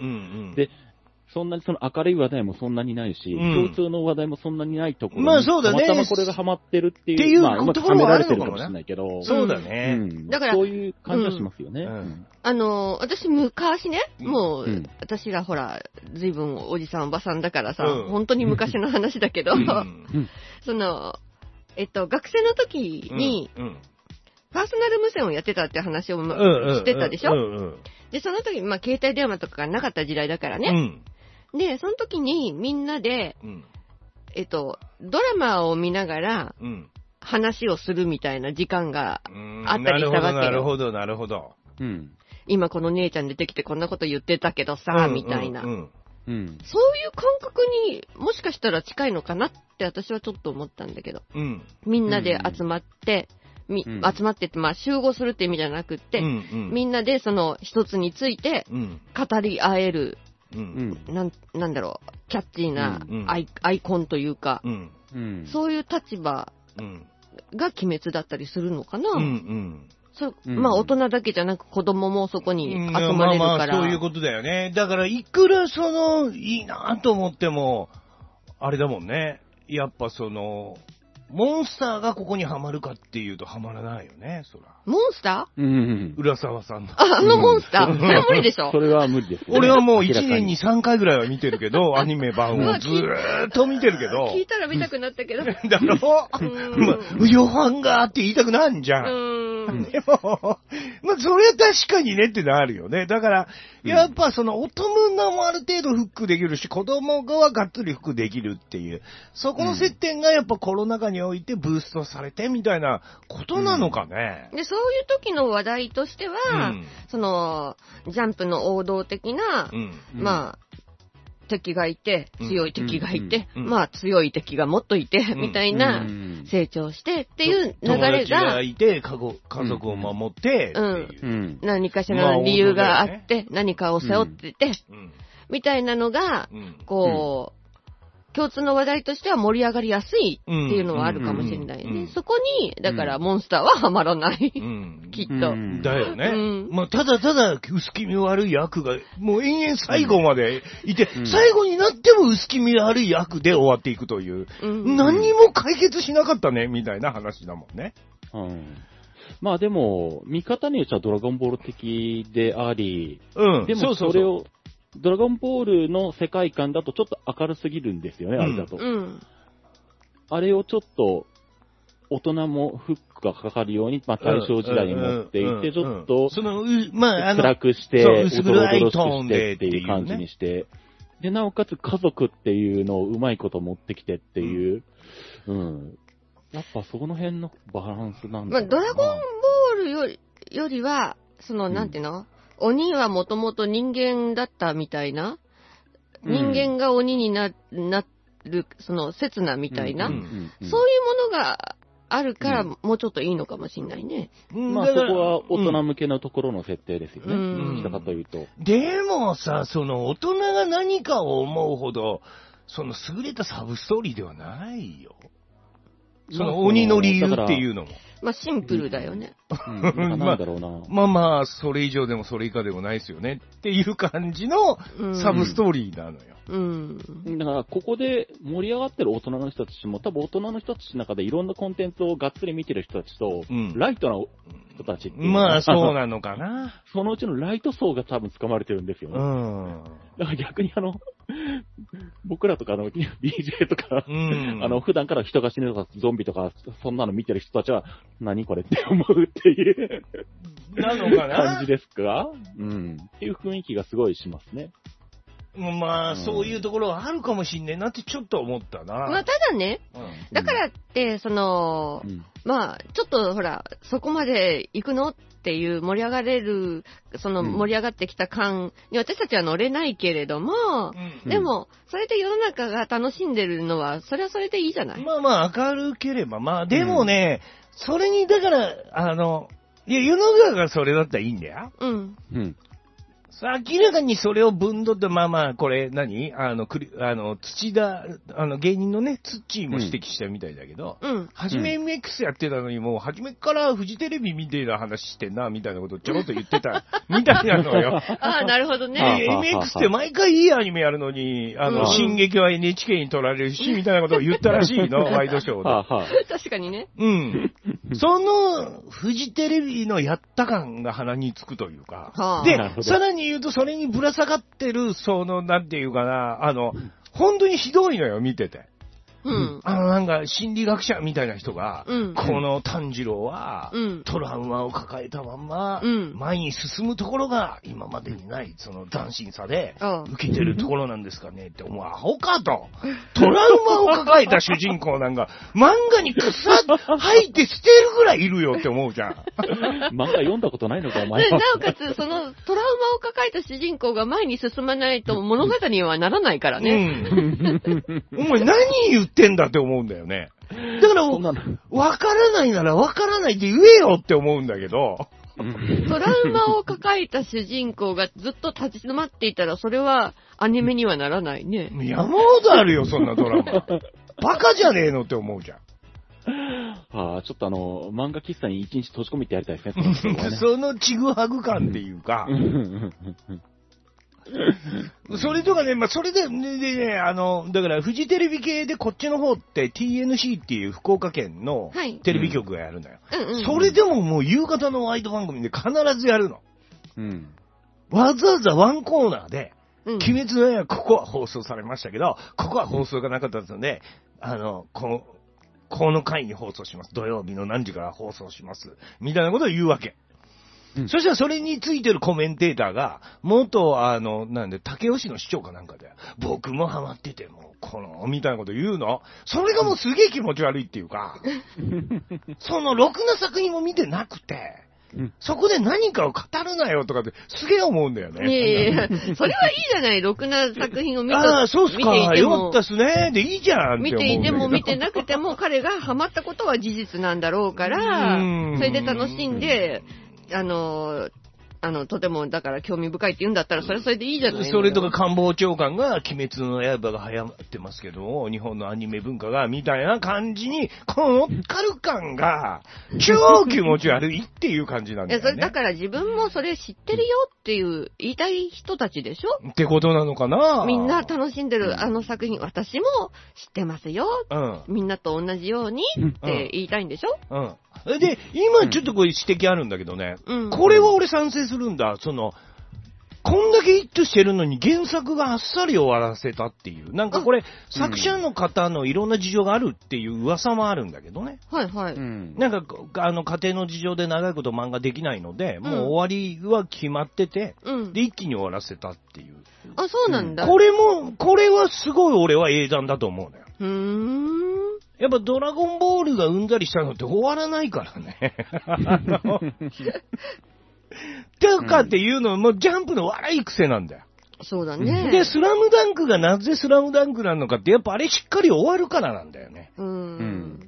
Speaker 3: で、そんなにその明るい話題もそんなにないし、うん、共通の話題もそんなにないところに、
Speaker 2: まあそうだね。
Speaker 3: たまたまこれがハマってるっていう、
Speaker 2: っていう
Speaker 3: まあ、うまくはめられてるかもしれないけど。
Speaker 2: そうだね。
Speaker 3: うん、だから、そういう感じはしますよね。うんうん、
Speaker 1: あの、私昔ね、もう、うん、私らほら、ずいぶんおじさんおばさんだからさ、うん、本当に昔の話だけど、その、えっと、学生の時に、
Speaker 2: うんうん、
Speaker 1: パーソナル無線をやってたって話を、ま
Speaker 2: うん、
Speaker 1: してたでしょ、
Speaker 2: うんうん、
Speaker 1: で、その時、まあ、携帯電話とかがなかった時代だからね。
Speaker 2: うん、
Speaker 1: で、その時にみんなで、
Speaker 2: うん、
Speaker 1: えっと、ドラマを見ながら、
Speaker 2: うん、
Speaker 1: 話をするみたいな時間があったりしたわけよ。
Speaker 2: なるほど、なるほど、なるほど。
Speaker 3: うん、
Speaker 1: 今この姉ちゃん出てきてこんなこと言ってたけどさ、うん、みたいな。
Speaker 2: うんうん
Speaker 1: うん、そういう感覚にもしかしたら近いのかなって私はちょっと思ったんだけど、うん、みんなで集まって、うん、集まってって、まあ、集合するって意味じゃなくって、うんうん、みんなでその一つについて語り合える、うん、なん、なんだろう、キャッチーなアイ、うん、アイコンというか、うんうん、そういう立場が鬼滅だったりするのかな。うんうんそまあ大人だけじゃなく子供もそこに集まれるから。まあまあ
Speaker 2: そういうことだよね。だからいくらそのいいなと思ってもあれだもんね。やっぱそのモンスターがここにはまるかっていうとはまらないよね。そら。
Speaker 1: モンスター？うん。
Speaker 2: 浦沢さんの。
Speaker 1: あ、あのモンスター。それは無理でしょ。
Speaker 3: それは無理です、ね。
Speaker 2: 俺はもういちねんにさんかいぐらいは見てるけど、アニメ版をずーっと見てるけど。
Speaker 1: 聞いたら見たくなったけど。だ
Speaker 2: ろ？ま、予判がって言いたくなんじゃん。うんでも、まあ、それは確かにねってなるよね。だから、やっぱその、大人もある程度フックできるし、子供ががっつりフックできるっていう、そこの接点がやっぱコロナ禍においてブーストされてみたいなことなのかね。
Speaker 1: うん、で、そういう時の話題としては、うん、その、ジャンプの王道的な、うん、まあ、敵がいて、強い敵がいて、うんうんうん、まあ強い敵がもっといて、うん、みたいな、成長してっていう流れが。友達
Speaker 2: がいて、家族を守って、
Speaker 1: うん、何かしらの理由があって、まあね、何かを背負ってて、うん、みたいなのが、こう、共通の話題としては盛り上がりやすいっていうのはあるかもしれないね。うんうんうん、そこに、だからモンスターはハマらない。うん、きっと。うん、
Speaker 2: だよね。うん、まあ、ただただ薄気味悪い悪が、もう延々最後までいて、うん、最後になっても薄気味悪い悪で終わっていくという、うん、何にも解決しなかったね、みたいな話だもんね。
Speaker 3: うんまあでも、見方によってはドラゴンボール的であり、うん、でもそれを、そうそうそうドラゴンボールの世界観だとちょっと明るすぎるんですよね、うん、あれだと、うん。あれをちょっと大人もフックがかかるように、まあ、大正時代に持っていて、ちょっと暗くして、おどろおどろしくしてっていう感じにして、で、なおかつ家族っていうのをうまいこと持ってきてっていう、うん。うん、やっぱそこの辺のバランスなんだろうな。まあ、
Speaker 1: ドラゴンボールより、よりは、その、なんていうの、うん鬼はもともと人間だったみたいな、人間が鬼にな、なる、その、刹那みたいな、うんうんうんうん、そういうものがあるから、もうちょっといいのかもしれないね。
Speaker 3: うん、まあそこは大人向けのところの設定ですよね。うん、どちらかというと。
Speaker 2: でもさ、その大人が何かを思うほど、その優れたサブストーリーではないよ。その鬼の理由っていうのも。
Speaker 1: まあシンプルだよね。
Speaker 3: うん、なんだろうな。
Speaker 2: まあまあ、それ以上でもそれ以下でもないですよねっていう感じのサブストーリーなのよ。
Speaker 3: うん。だから、ここで盛り上がってる大人の人たちも、多分大人の人たちの中でいろんなコンテンツをがっつり見てる人たちと、うん、ライトな人たちっていう
Speaker 2: まあ、そうなのかな。
Speaker 3: そのうちのライト層が多分掴まれてるんですよね。うん。だから逆にあの、僕らとかの ビージェー とか、うん、あの、普段から人が死ぬとかゾンビとか、そんなの見てる人たちは、何これって思うっていう
Speaker 2: なのかな
Speaker 3: 感じですかうん。っていう雰囲気がすごいしますね。
Speaker 2: まあ、うん、そういうところはあるかもしんねえなってちょっと思ったな。
Speaker 1: まあ、ただね、うん、だからって、その、うん、まあ、ちょっとほら、そこまで行くのっていう盛り上がれる、その盛り上がってきた感に私たちは乗れないけれども、うん、でも、それで世の中が楽しんでるのは、それはそれでいいじゃない。
Speaker 2: まあまあ、明るければ、まあ、でもね、それに、だから、あの、いや、世の中がそれだったらいいんだよ。うん。うん。明らかにそれを分取って、まあまあ、これ何、あの、くり、あの、土田、あの、芸人のね、ツッチーも指摘したみたいだけど、うん。はじめ エムエックス やってたのに、もう、はじめからフジテレビみたいな話してんな、みたいなことをちょろっと言ってた、みたいなのよ。
Speaker 1: ああ、なるほどね。
Speaker 2: エムエックス って毎回いいアニメやるのに、あの、うん、進撃は エヌエイチケー に取られるし、みたいなことを言ったらしいの、ワイドショーで。はあはあ、
Speaker 1: 確かにね。
Speaker 2: うん。その、フジテレビのやった感が鼻につくというか、はあ、で、さらに言うと、それにぶら下がってる、その、なんていうかな、あの、本当にひどいのよ、見てて。
Speaker 1: うん、
Speaker 2: あのなんか心理学者みたいな人が、うん、この炭治郎は、うん、トラウマを抱えたまんま、うん、前に進むところが今までにないその斬新さで受けてるところなんですかねって思う。アホかと。トラウマを抱えた主人公なんか漫画に草吐いて捨てるぐらいいるよって思うじゃん。
Speaker 3: 漫画読んだことないのかお前は。
Speaker 1: なおかつそのトラウマを抱えた主人公が前に進まないと物語にはならないからね。うん、
Speaker 2: お前何言ってんだって思うんだよね。だから、わからないならわからないって言えよって思うんだけど。
Speaker 1: トラウマを抱えた主人公がずっと立ち止まっていたら、それはアニメにはならないね。
Speaker 2: 山ほどあるよ、そんなドラマ。バカじゃねえのって思うじゃん。
Speaker 3: はあ、ちょっとあの、漫画喫茶に一日閉じ込めてやりたいですね。
Speaker 2: そ, ねそのちぐはぐ感っていうか。それとかね、まあ、それで、ね、でね、あの、だから、フジテレビ系でこっちの方って ティーエヌシー っていう福岡県のテレビ局がやるのよ。はいうん、それでももう夕方のワイド番組で必ずやるの。うん、わざわざワンコーナーで、うん、鬼滅の刃、ここは放送されましたけど、ここは放送がなかったので、あの、この、この回に放送します。土曜日の何時から放送します。みたいなことを言うわけ。うん、そしたらそれについてるコメンテーターが、元、あの、なんで、武雄市の市長かなんかで、僕もハマってても、この、みたいなこと言うの。それがもうすげえ気持ち悪いっていうか、その、ろくな作品も見てなくて、うん、そこで何かを語るなよとかってすげえ思うんだよね。
Speaker 1: いやいや、それはいいじゃない、ろくな作品を見て
Speaker 2: ああ、そうっすか、よかったっすね。でいいじゃんって思う。
Speaker 1: 見ていても見てなくても、彼がハマったことは事実なんだろうから、それで楽しんで、あの、あの、とても、だから興味深いって言うんだったら、それはそれでいいじゃないの。
Speaker 2: それとか官房長官が、鬼滅の刃が流行ってますけど、日本のアニメ文化が、みたいな感じに、この乗っかる感が、超気持ち悪いっていう感じなんだよね。いや、それ
Speaker 1: だから自分もそれ知ってるよっていう言いたい人たちでしょ
Speaker 2: ってことなのかな。
Speaker 1: みんな楽しんでるあの作品、私も知ってますよ。うん。みんなと同じようにって言いたいんでしょうん。うん
Speaker 2: で、今ちょっとこれ指摘あるんだけどね、うん、これは俺賛成するんだ。その、こんだけヒットしてるのに原作があっさり終わらせたっていう。なんかこれ、作者の方のいろんな事情があるっていう噂もあるんだけどね。
Speaker 1: はいはい。
Speaker 2: なんか、あの、家庭の事情で長いこと漫画できないので、うん、もう終わりは決まってて、うん、で、一気に終わらせたっていう。
Speaker 1: あ、そうなんだ。
Speaker 2: これも、これはすごい俺は英断だと思うのよ。
Speaker 1: うーん。
Speaker 2: やっぱドラゴンボールがうんざりしたのって終わらないからね。あの、とかっていうのはもうジャンプの悪い癖なんだよ。
Speaker 1: そうだね。
Speaker 2: で、スラムダンクがなぜスラムダンクなのかって、やっぱあれしっかり終わるからなんだよね。うん。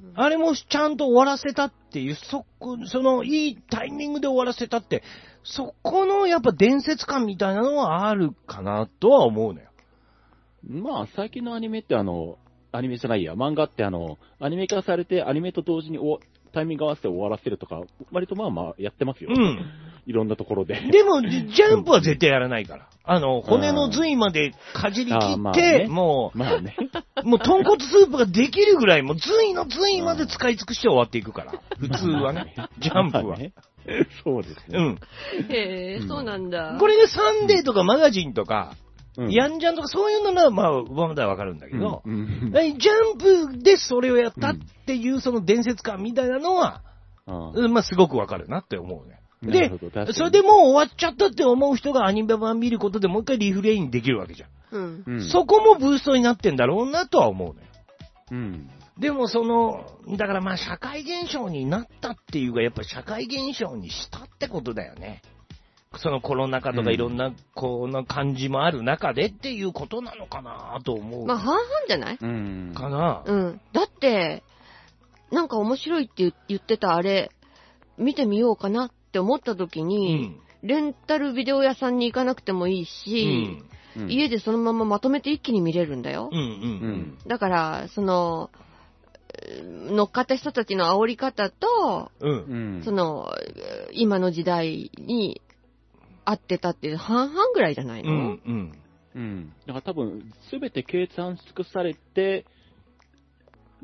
Speaker 2: あれもちゃんと終わらせたっていう、そこ、そのいいタイミングで終わらせたって、そこのやっぱ伝説感みたいなのはあるかなとは思うのよ。
Speaker 3: まあ、最近のアニメってあの、アニメじゃないや、漫画ってあの、アニメ化されて、アニメと同時におタイミング合わせて終わらせるとか、割とまあまあやってますよ。うん。いろんなところで。
Speaker 2: でも、ジャンプは絶対やらないから。あの、骨の髄までかじり切って、まあね、もう、まあね、もう豚骨スープができるぐらい、もう髄の髄まで使い尽くして終わっていくから。普通はね。ジャンプは。ね、
Speaker 3: そうですね。うん。
Speaker 1: へえ、そうなんだ。
Speaker 2: これがサンデーとかマガジンとか、うん、ヤンジャンとかそういうのは、まあ、まだわかるんだけど、うんうん、ジャンプでそれをやったっていうその伝説感みたいなのは、うん、まあ、すごくわかるなって思うね。で、それでもう終わっちゃったって思う人がアニメ版見ることでもう一回リフレインできるわけじゃん。うん、そこもブーストになってんだろうなとは思うね。うん、でもその、だからまあ社会現象になったっていうか、やっぱ社会現象にしたってことだよね。そのコロナ禍とかいろんな、この感じもある中でっていうことなのかなと思う。
Speaker 1: まあ半々じゃない？
Speaker 2: うん。かな。
Speaker 1: うん。だって、なんか面白いって言ってたあれ、見てみようかなって思った時に、うん、レンタルビデオ屋さんに行かなくてもいいし、うん、家でそのまままとめて一気に見れるんだよ。うんうんうん、だから、その、乗っかった人たちの煽り方と、うん、その、今の時代に、合ってたって半々ぐらいじゃないの？うん、うん。
Speaker 3: うん。だから多分、すべて計算尽くされて、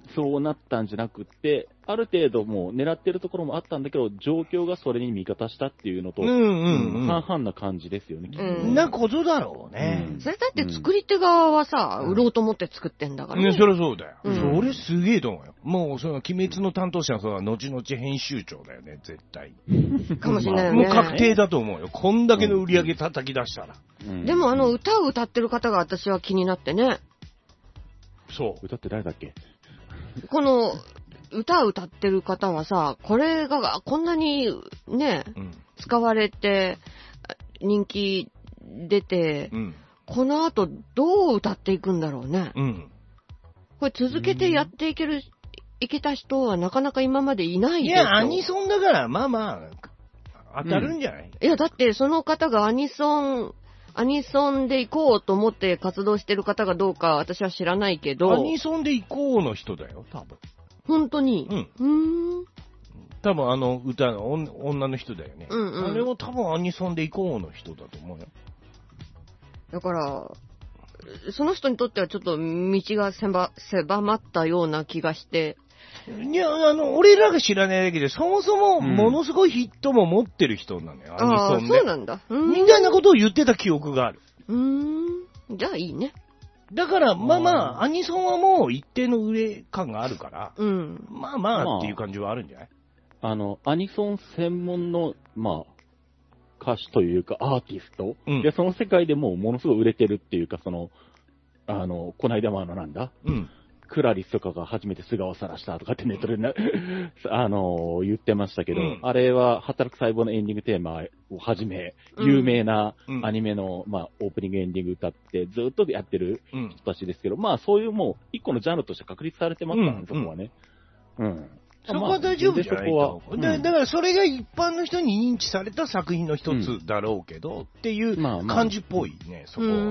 Speaker 3: そうなったんじゃなくて、ある程度もう狙ってるところもあったんだけど、状況がそれに味方したっていうのと、うんうんうん、半々な感じですよね。
Speaker 2: うん、なことだろうね、
Speaker 1: うん。それだって作り手側はさ、うん、売ろうと思って作ってんだからね。
Speaker 2: ね、そりゃそうだよ。うん、それすげえと思うよ。もうその鬼滅の担当者はその後々編集長だよね、絶対。
Speaker 1: かもしれないよね。
Speaker 2: もう確定だと思うよ。こんだけの売り上げ叩き出したら。
Speaker 1: うん、でもあの歌を歌ってる方が私は気になってね。
Speaker 2: そう。
Speaker 3: 歌って誰だっけ？
Speaker 1: この歌を歌ってる方はさ、これがこんなにね、うん、使われて人気出て、うん、この後どう歌っていくんだろうね。うん、これ続けてやっていける、うん、いけた人はなかなか今までいないでしょ。
Speaker 2: いや、アニソンだからまあまあ当たるんじゃない？
Speaker 1: うん、いやだってその方がアニソンアニソンで行こうと思って活動してる方がどうか私は知らないけど。
Speaker 2: アニソンで行こうの人だよ、多分。
Speaker 1: 本当に？
Speaker 2: うん。うーん。多分あの歌の女の人だよね。うんうん。あれも多分アニソンで行こうの人だと思うよ。
Speaker 1: だから、その人にとってはちょっと道が狭、狭まったような気がして。
Speaker 2: いや、あの、俺らが知らないだけで、そもそもものすごいヒットも持ってる人なのよ、うん、アニソンで。
Speaker 1: ああ、そうなんだ。
Speaker 2: みたいなことを言ってた記憶がある。
Speaker 1: うーん。じゃあいいね。
Speaker 2: だから、まあまあ、アニソンはもう一定の売れ感があるから、うん、まあまあっていう感じはあるんじゃない？
Speaker 3: まあ、あの、アニソン専門の、まあ、歌手というかアーティスト、うん、で、その世界でもうものすごい売れてるっていうか、その、あの、この間もあのなんだ、うん、クラリスとかが初めて素顔を晒したとかってネットでなあの言ってましたけど、うん、あれは働く細胞のエンディングテーマをはじめ、有名なアニメの、まあ、オープニングエンディング歌ってずっとやってる人たちですけど、うん、まあそういうもう一個のジャンルとして確立されてますからね、うん、そこはね。うん。
Speaker 2: そこは大丈夫じゃないと、まあ、だ, だからそれが一般の人に認知された作品の一つだろうけど、うん、っていう感じっぽいね、まあまあ、そこは、うん。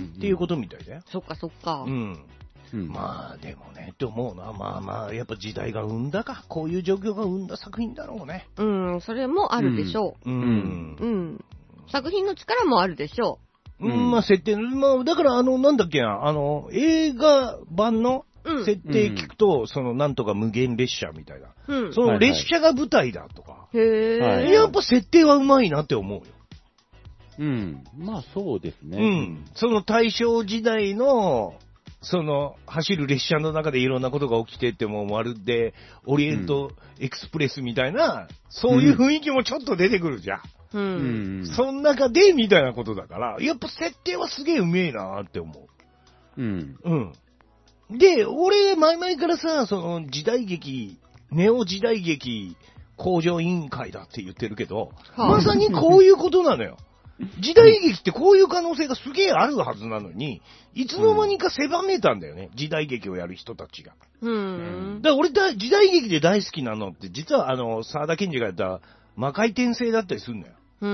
Speaker 2: っていうことみたいだよ。
Speaker 1: そっかそっか。
Speaker 2: うんうん、まあでもねって思うな。まあまあやっぱ時代が生んだか、こういう状況が生んだ作品だろうね。
Speaker 1: うん、それもあるでしょう。うん、うん、作品の力もあるでしょ
Speaker 2: う。うん、まあ設定、まあだからあのなんだっけな、あの映画版の設定聞くと、うん、そのなんとか無限列車みたいな、うん、その列車が舞台だとか、へえ、やっぱ設定はうまいなって思うよ。
Speaker 3: うん、まあそうですね。
Speaker 2: うん、その大正時代のその走る列車の中でいろんなことが起きてってもまるでオリエントエクスプレスみたいな、うん、そういう雰囲気もちょっと出てくるじゃん。うん。その中でみたいなことだから、やっぱ設定はすげえうめえなって思う。うん。うん。で、俺前々からさ、その時代劇、ネオ時代劇向上委員会だって言ってるけど、はあ、まさにこういうことなのよ。時代劇ってこういう可能性がすげえあるはずなのに、いつの間にか狭めたんだよね、うん、時代劇をやる人たちが。うん。だから俺だ、時代劇で大好きなのって、実はあの、沢田研二がやった魔界転生だったりするんだよ。うん。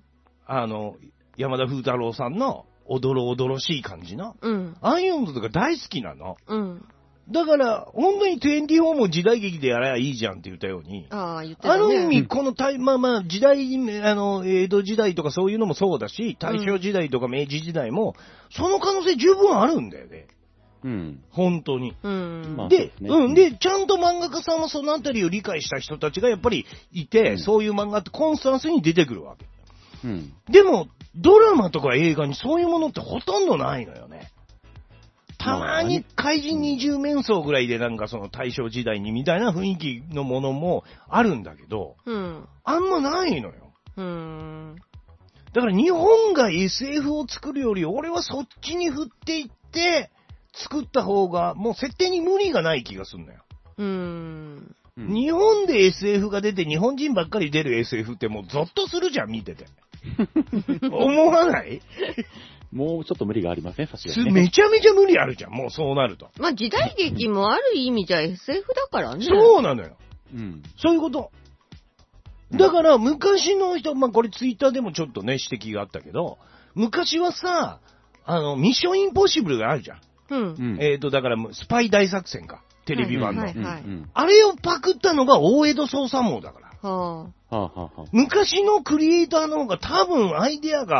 Speaker 2: あの、山田風太郎さんのおどろおどろしい感じの。うん。ああいうのとか大好きなの。うん。だから、本当ににじゅうよんも時代劇でやればいいじゃんって言ったように、ああ、言ってたね。あの意味、このタイ、まあまあ、時代、あの、江戸時代とかそういうのもそうだし、大正時代とか明治時代も、その可能性十分あるんだよね。うん。本当に。うん。で、まあ、うん。で、ちゃんと漫画家さんもそのあたりを理解した人たちがやっぱりいて、うん、そういう漫画ってコンスタンスに出てくるわけ。うん。でも、ドラマとか映画にそういうものってほとんどないのよね。たまに怪人二十面相ぐらいでなんかその大正時代にみたいな雰囲気のものもあるんだけど、うん、あんまないのよ。うん、だから日本が エスエフ を作るより俺はそっちに振っていって作った方がもう設定に無理がない気がするんだよ。うん、日本で エスエフ が出て日本人ばっかり出る エスエフ ってもうゾッとするじゃん見てて。思わない？
Speaker 3: もうちょっと無理がありません、さすがに、ね。
Speaker 2: めちゃめちゃ無理あるじゃん、もうそうなると。
Speaker 1: まあ時代劇もある意味じゃ エスエフ だからね。
Speaker 2: そうなのよ。うん。そういうこと。だから昔の人、まあこれツイッターでもちょっとね指摘があったけど、昔はさ、あの、ミッションインポッシブルがあるじゃん。うん。えっ、ー、と、だからスパイ大作戦か。テレビ版の。はいはいはい、あれをパクったのが大江戸捜査網だから。はあ、昔のクリエイターの方が多分アイデアが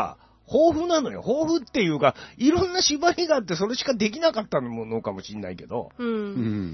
Speaker 2: 豊富なのよ。豊富っていうか、いろんな縛りがあってそれしかできなかったのかもしんないけど、
Speaker 1: うん、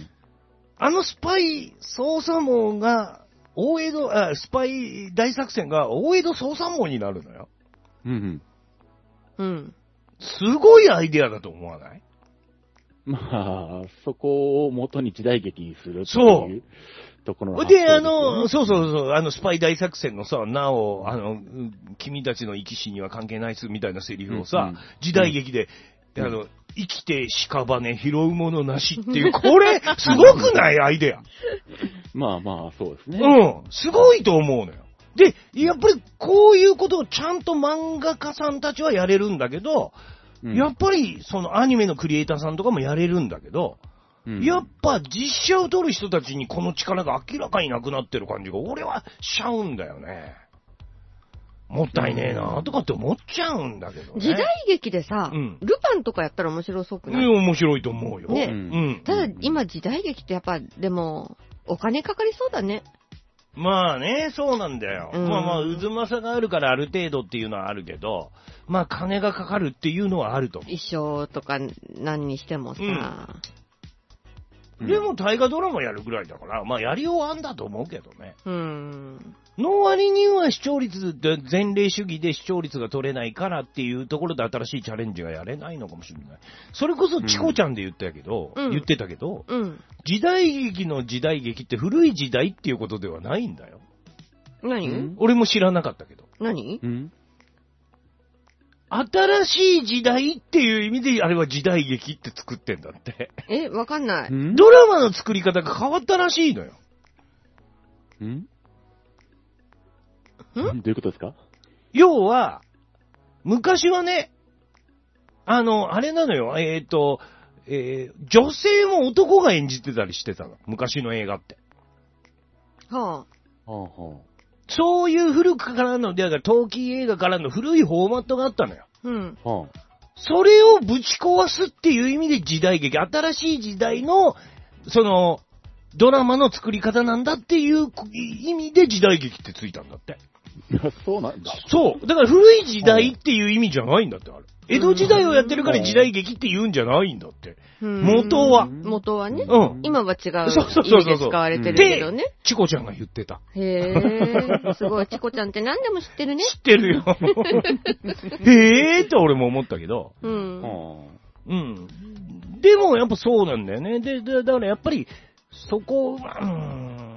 Speaker 2: あのスパイ捜査網が、大江戸、あ、スパイ大作戦が大江戸捜査網になるのよ。
Speaker 3: うん。
Speaker 1: うん。
Speaker 2: すごいアイデアだと思わない？
Speaker 3: まあ、そこを元に時代劇にするっていうところの、
Speaker 2: ね。で、あの、そうそうそう、あの、スパイ大作戦のさ、なお、あの、君たちの生き死には関係ないっすみたいなセリフをさ、うんうん、時代劇で、うん、あの、生きて屍拾うものなしっていう、これ、すごくないアイデア。
Speaker 3: まあまあ、そうですね。
Speaker 2: うん、すごいと思うのよ。で、やっぱりこういうことをちゃんと漫画家さんたちはやれるんだけど、うん、やっぱりそのアニメのクリエイターさんとかもやれるんだけど、うん、やっぱ実写を撮る人たちにこの力が明らかになくなってる感じが俺はしちゃうんだよね。もったいねえなとかって思っちゃうんだけどね。
Speaker 1: 時代劇でさ、うん、ルパンとかやったら面白そうくない？
Speaker 2: 面白いと思うよ。
Speaker 1: ね、うん、ただ今時代劇ってやっぱでもお金かかりそうだね。
Speaker 2: まあね、そうなんだよ。うん、まあまあ、渦政があるからある程度っていうのはあるけど、まあ金がかかるっていうのはあると思う。
Speaker 1: 衣装とか何にしてもさ。
Speaker 2: うん、でも大河ドラマやるぐらいだから、まあやりようあんだと思うけどね。
Speaker 1: うん。
Speaker 2: の割には視聴率で、前例主義で視聴率が取れないからっていうところで新しいチャレンジがやれないのかもしれない。それこそチコちゃんで言ったけど、うん、言ってたけど、うん、時代劇の時代劇って古い時代っていうことではないんだよ。
Speaker 1: 何？うん、
Speaker 2: 俺も知らなかったけど。
Speaker 1: 何？
Speaker 3: うん、
Speaker 2: 新しい時代っていう意味であれは時代劇って作ってんだって。
Speaker 1: え、わかんない。
Speaker 2: ドラマの作り方が変わったらしいのよ。
Speaker 3: ん？どういうことですか？
Speaker 2: 要は、昔はね、あの、あれなのよ、えっと、えー、女性も男が演じてたりしてたの。昔の映画って。
Speaker 1: は
Speaker 3: あ。はあはあ、
Speaker 2: そういう古くからの、だから陶器映画からの古いフォーマットがあったのよ。
Speaker 1: うん。
Speaker 3: はあ、
Speaker 2: それをぶち壊すっていう意味で時代劇、新しい時代の、その、ドラマの作り方なんだっていう意味で時代劇ってついたんだって。
Speaker 3: そうなんだ。
Speaker 2: そう。だから古い時代っていう意味じゃないんだって、あれ。江戸時代をやってるから時代劇って言うんじゃないんだって。元は。
Speaker 1: 元はね。
Speaker 2: うん。
Speaker 1: 今は違う意味で使われてるけどね。
Speaker 2: で、チコちゃんが言ってた。
Speaker 1: へぇー。すごい。チコちゃんって何でも知ってるね。
Speaker 2: 知ってるよ。へぇーって俺も思ったけど。
Speaker 1: うん。
Speaker 2: うん。でもやっぱそうなんだよね。で、だからやっぱり、そこ、うん。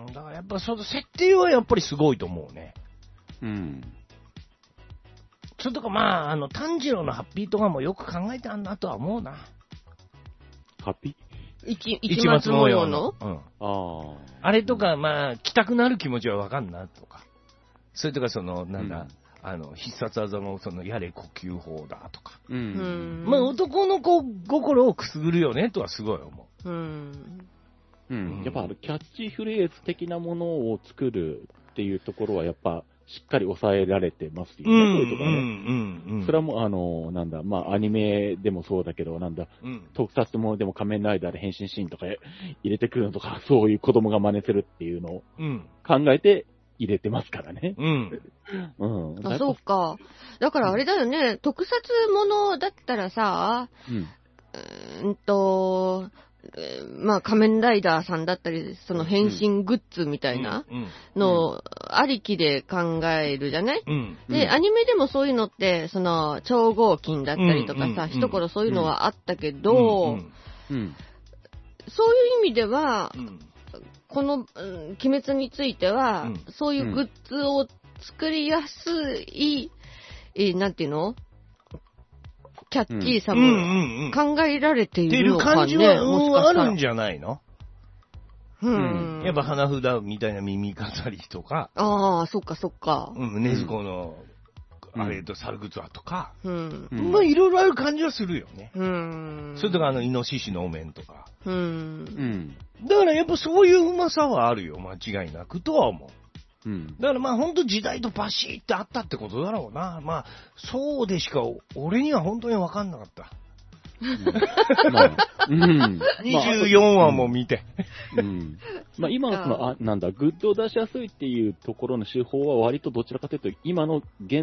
Speaker 2: だからやっぱその設定はやっぱりすごいと思うね。
Speaker 3: うん。
Speaker 2: それとかまあ、あの、炭治郎のハッピーとかもよく考えてあんなとは思うな。
Speaker 3: ハッピ
Speaker 1: ー一、一末模様の
Speaker 2: うん。
Speaker 3: ああ。
Speaker 2: あれとか、まあ、来たくなる気持ちはわかんなとか。それとかその、なんだ、うん、あの、必殺技のその、やれ呼吸法だとか。
Speaker 3: うん。
Speaker 2: まあ、男の子心をくすぐるよねとはすごい思
Speaker 1: う。うん。
Speaker 3: うん。やっぱ、キャッチフレーズ的なものを作るっていうところは、やっぱ、しっかり抑えられてますよね、
Speaker 2: うん、
Speaker 3: そういうところね。
Speaker 2: うんうんうん、
Speaker 3: それはもう、あの、なんだ、まあ、アニメでもそうだけど、なんだ、
Speaker 2: うん、
Speaker 3: 特撮ものでも仮面ライダーで変身シーンとか入れてくるのとか、そういう子供が真似するっていうのを考えて入れてますからね。
Speaker 2: うん。
Speaker 3: うん。
Speaker 1: あ、そうか。だからあれだよね、うん、特撮ものだったらさ、
Speaker 3: うん。
Speaker 1: うーんと、まあ仮面ライダーさんだったり、その変身グッズみたいなのありきで考えるじゃない、
Speaker 2: うん、
Speaker 1: で、アニメでもそういうのって、その超合金だったりとかさ、一、うん、頃そういうのはあったけど、
Speaker 3: うんうん、
Speaker 1: そういう意味では、
Speaker 2: うん、
Speaker 1: この、うん、鬼滅については、うん、そういうグッズを作りやすい、えなんていうのキャッチーさも考えられているのかね、
Speaker 2: っていう感じは、もしかしたらあるんじゃないの？
Speaker 1: うん。
Speaker 2: やっぱ花札みたいな耳飾りとか。
Speaker 1: ああ、そっかそっか。
Speaker 2: うん、ねずこの、うん、あれと猿グツワとか。
Speaker 1: うん。
Speaker 2: まあいろいろある感じはするよね。
Speaker 1: うん。
Speaker 2: それとかあの、イノシシのお面とか。
Speaker 1: うん。う
Speaker 3: ん。
Speaker 2: だからやっぱそういううまさはあるよ、間違いなくとは思う。
Speaker 3: うん、
Speaker 2: だからまあ本当時代とバシーってあったってことだろうな。まあそうでしか俺には本当に分かんなかった。
Speaker 3: うんまあうん、
Speaker 2: にじゅうよんわも見て。
Speaker 3: うんまあ、今のそのあなんだグッズを出しやすいっていうところの手法は割とどちらかというと今の現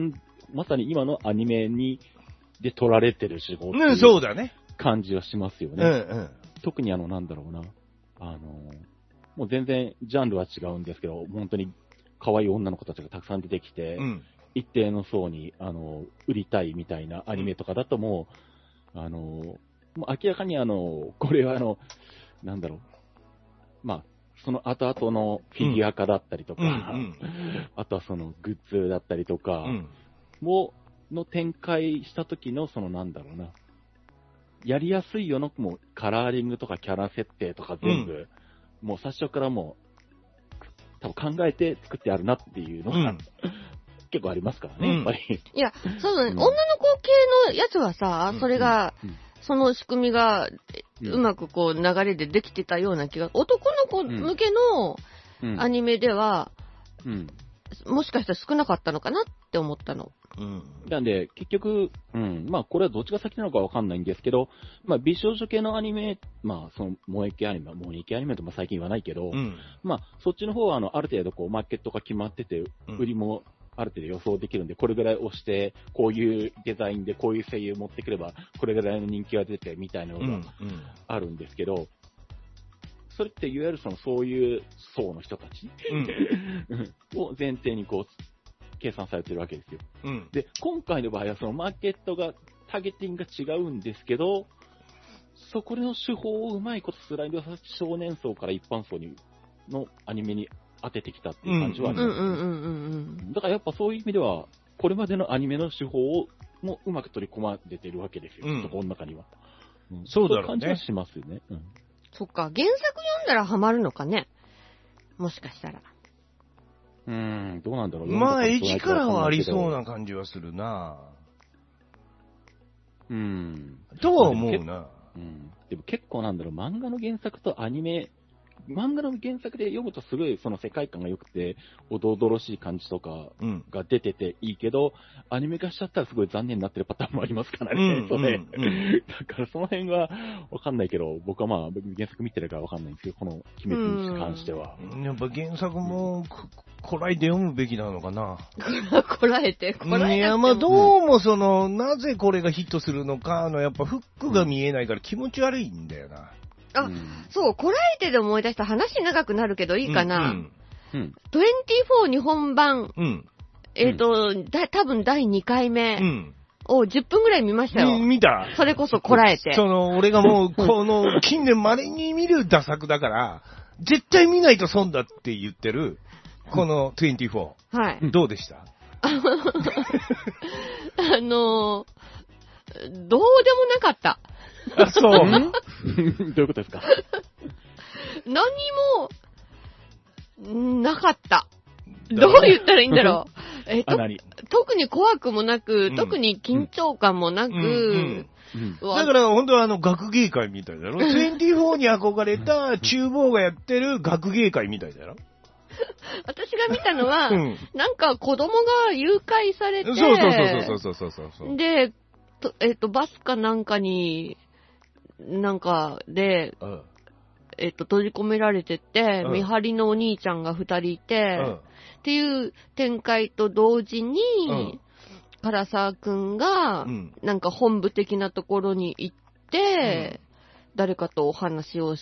Speaker 3: まさに今のアニメに、で撮られてる手法っていう、
Speaker 2: うん、そうだね。
Speaker 3: 感じはしますよね。
Speaker 2: うんうん、
Speaker 3: 特にあの、なんだろうな。あの、もう全然ジャンルは違うんですけど、本当に可愛い女の子たちがたくさん出てきて、うん、一定の層に、あの、売りたいみたいなアニメとかだともう、あの、もう明らかにあの、これはあの、なんだろう。まあ、その後々のフィギュア化だったりとか、うんうん、あとはそのグッズだったりとか、も、うん、の展開した時のそのなんだろうな。やりやすいよの、もうカラーリングとかキャラ設定とか全部、うん、もう最初からもう、多分考えて作ってあるなっていうのが、うん、結構ありますからね、やっぱり。
Speaker 1: いや、そうだね、うん、女の子系のやつはさ、それが、うんうん、その仕組みがうまくこう流れでできてたような気が、男の子向けのアニメでは、うんうん、もしかしたら少なかったのかなって思ったの。
Speaker 3: うん、なんで、結局、うん、まあ、これはどっちが先なのかわかんないんですけど、まあ、美少女系のアニメ、まあ、その、萌え系アニメ、萌え系アニメとも最近言わないけど、うん、まあ、そっちの方は、あの、ある程度、こう、マーケットが決まってて、売りも、ある程度予想できるんで、これぐらい押して、こういうデザインで、こういう声優持ってくれば、これぐらいの人気が出て、みたいなのがあるんですけど、うんうん、それっていわゆるその、そういう層の人たち、うん、を前提にこう、計算されてるわけですよ。うん、で、今回の場合はそのマーケットが、ターゲティングが違うんですけど、そこでの手法をうまいことスライドさせて少年層から一般層にのアニメに当ててきたっていう感じはあります。だからやっぱそういう意味では、これまでのアニメの手法をもうまく取り込まれてるわけですよ、うん、そこの中には。
Speaker 2: うん、そうだろうね。そういう
Speaker 3: 感じはしますよね。うん、
Speaker 1: そっか、原作読んだらハマるのかね。もしかしたら。
Speaker 3: うーん、どうなんだろう。
Speaker 2: まあ、絵力はありそうな感じはするな。
Speaker 3: うん。
Speaker 2: とは思うな。
Speaker 3: うん。でも結構なんだろう、漫画の原作とアニメ、漫画の原作で読むとすごいその世界観が良くて、おどおどろしい感じとかが出てていいけど、うん、アニメ化しちゃったらすごい残念になってるパターンもありますからね。うん、それ、うんうん、だからその辺はわかんないけど、僕はまあ原作見てるからわかんないんですけど、この鬼滅に関しては。
Speaker 2: やっぱ原作もこらえて読むべきなのかな。
Speaker 1: こらえて、こらえて。
Speaker 2: いや、まあどうもその、なぜこれがヒットするのかの、やっぱフックが見えないから気持ち悪いんだよな。
Speaker 1: あ、うん、そう、こらえてで思い出した話長くなるけどいいかな。うんうんうん、にじゅうよん日本版、うん、えっ、ー、と、だ、多分だいにかいめをじゅっぷんぐらい見ましたよ。
Speaker 2: 見た。
Speaker 1: それこそこらえて。
Speaker 2: その、俺がもう、この、近年稀に見るダ作だから、絶対見ないと損だって言ってる、このにじゅうよん。はい。どうでした？
Speaker 1: あの、どうでもなかった。
Speaker 2: あ、そう。どう
Speaker 3: いうことですか？
Speaker 1: 何も、なかった。どう言ったらいいんだろう。えっと、特に怖くもなく、うん、特に緊張感もなく、うんうん
Speaker 2: うん、だから本当はあの学芸会みたいだろ。にじゅうよんに憧れた厨房がやってる学芸会みたいだろ。
Speaker 1: 私が見たのは、うん、なんか子供が誘拐されて、
Speaker 2: そうそうそうそうそうそうそう。
Speaker 1: で、とえっと、バスかなんかに、なんかで、うん、えっと、閉じ込められてて、うん、見張りのお兄ちゃんが二人いて、うん、っていう展開と同時に、うん、唐沢くんが、うん、なんか本部的なところに行って、うん、誰かとお話をして、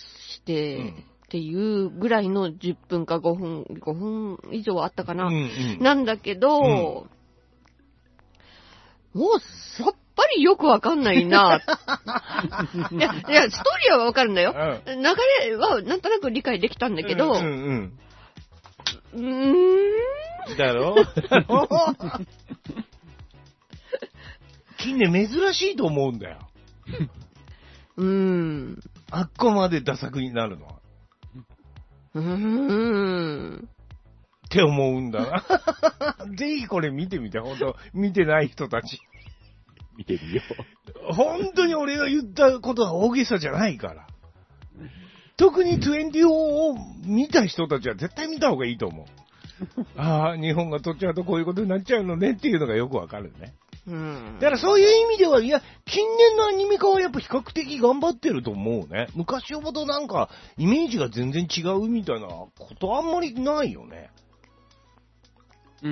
Speaker 1: うんっていうぐらいのじゅっぷんかごふん、ごふん以上あったかな。うんうん、なんだけど、うん、もうさっぱりよくわかんないな。いや、いや、ストーリーはわかるんだよ、うん。流れはなんとなく理解できたんだけど、うんうんうん、うーん。
Speaker 2: だろ近年珍しいと思うんだよ。
Speaker 1: うーん。
Speaker 2: あっこまでダ作になるのは。
Speaker 1: うーん。
Speaker 2: って思うんだな。ぜひこれ見てみて、ほんと、見てない人たち。
Speaker 3: 見てみよ
Speaker 2: う。本当に俺が言ったことは大げさじゃないから。特ににじゅうよんを見た人たちは絶対見た方がいいと思う。ああ、日本が取っちゃうとこういうことになっちゃうのねっていうのがよくわかるね。うん、だからそういう意味では、いや、近年のアニメ化はやっぱ比較的頑張ってると思うね。昔ほどなんか、イメージが全然違うみたいなことあんまりないよね。 うん。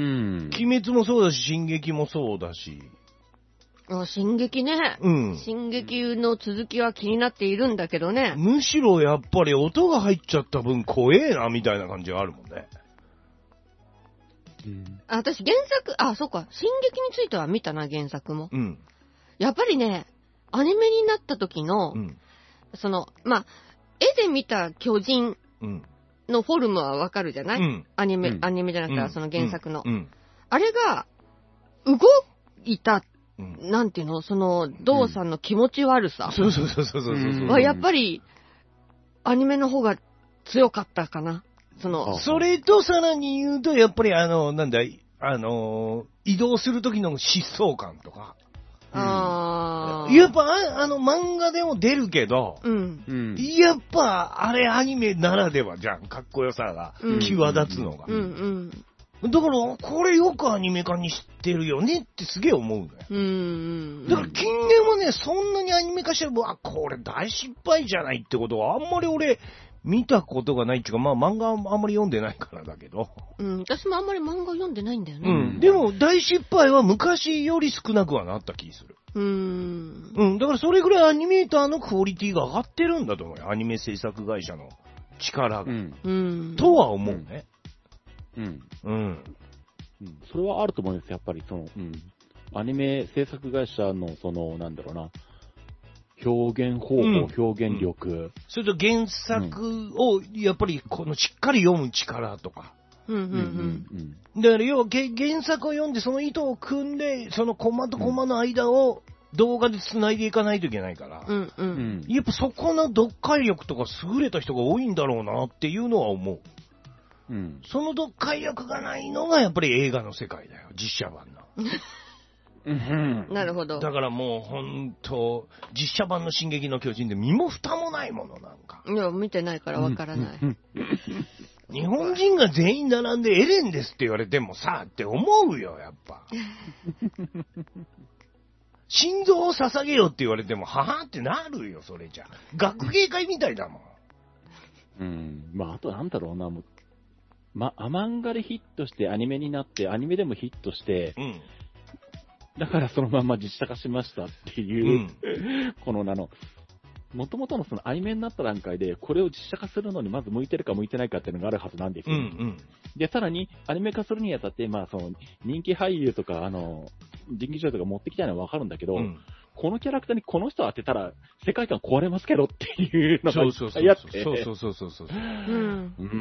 Speaker 2: 鬼滅もそうだし、進撃もそうだし。
Speaker 1: あ、進撃ね。うん。進撃の続きは気になっているんだけどね。
Speaker 2: むしろやっぱり音が入っちゃった分怖えな、みたいな感じがあるもんね。
Speaker 1: うん、あ、私原作、あ、そうか、進撃については見たな、原作も。うん。やっぱりね、アニメになった時の、うん、その、まあ、絵で見た巨人のフォルムはわかるじゃない、うん、アニメ、うん、アニメじゃなくて、その原作の。うん、あれが、動いた、うん、なんていうの、その、動作の気持ち悪さ。
Speaker 2: そうそうそうそうそうそう。
Speaker 1: は、やっぱり、アニメの方が強かったかな。その、
Speaker 2: それとさらに言うと、やっぱりあの、なんだい、あの、移動する時の疾走感とか。ああ。やっぱあ、あの、漫画でも出るけど、うん。やっぱ、あれアニメならではじゃん。かっこよさが、際立つのが。うんうんうん。だから、これよくアニメ化にしてるよねってすげえ思うね。うん。だから近年はね、そんなにアニメ化してる、あ、これ大失敗じゃないってことはあんまり俺、見たことがないっていうか、まあ漫画あんまり読んでないからだけど。
Speaker 1: うん、私もあんまり漫画読んでないんだよね。
Speaker 2: うん。でも大失敗は昔より少なくはなった気する。うーん。うん。だからそれぐらいアニメーターのクオリティが上がってるんだと思うよ。アニメ制作会社の力が。うん。とは思うね。
Speaker 3: うん。うん。うん。それはあると思うんですよ、やっぱりその、うん。アニメ制作会社のその、なんだろうな。表現方法、うん、表現力、うん。
Speaker 2: それと原作を、やっぱり、このしっかり読む力とか。うんうんうん。だから要は原作を読んで、その糸を組んで、そのコマとコマの間を動画で繋いでいかないといけないから。うんうん。やっぱそこの読解力とか優れた人が多いんだろうなっていうのは思う。うん。その読解力がないのがやっぱり映画の世界だよ。実写版の。
Speaker 1: うん、なるほど。
Speaker 2: だからもう本当実写版の進撃の巨人で身も蓋もないものなんか。
Speaker 1: いや、見てないからわからない。
Speaker 2: 日本人が全員並んでエレンですって言われてもさ、って思うよ、やっぱ。心臓を捧げよって言われても、ははってなるよ、それじゃ。学芸会みたいだもん。
Speaker 3: うん。まあ、あとなんだろうな、もう。ま、アマンガでヒットしてアニメになって、アニメでもヒットして、うん。だからそのまま実写化しましたっていう、うん、この名の、もともとのそのアニメになった段階で、これを実写化するのにまず向いてるか向いてないかっていうのがあるはずなんですよ。うんうん、で、さらにアニメ化するにあたって、まあその人気俳優とか、あの、人気女優とか持ってきたいのはわかるんだけど、うん、このキャラクターにこの人を当てたら世界観壊れますけどっていうのがやって。そうそうそうそうそうそう。うん。うん。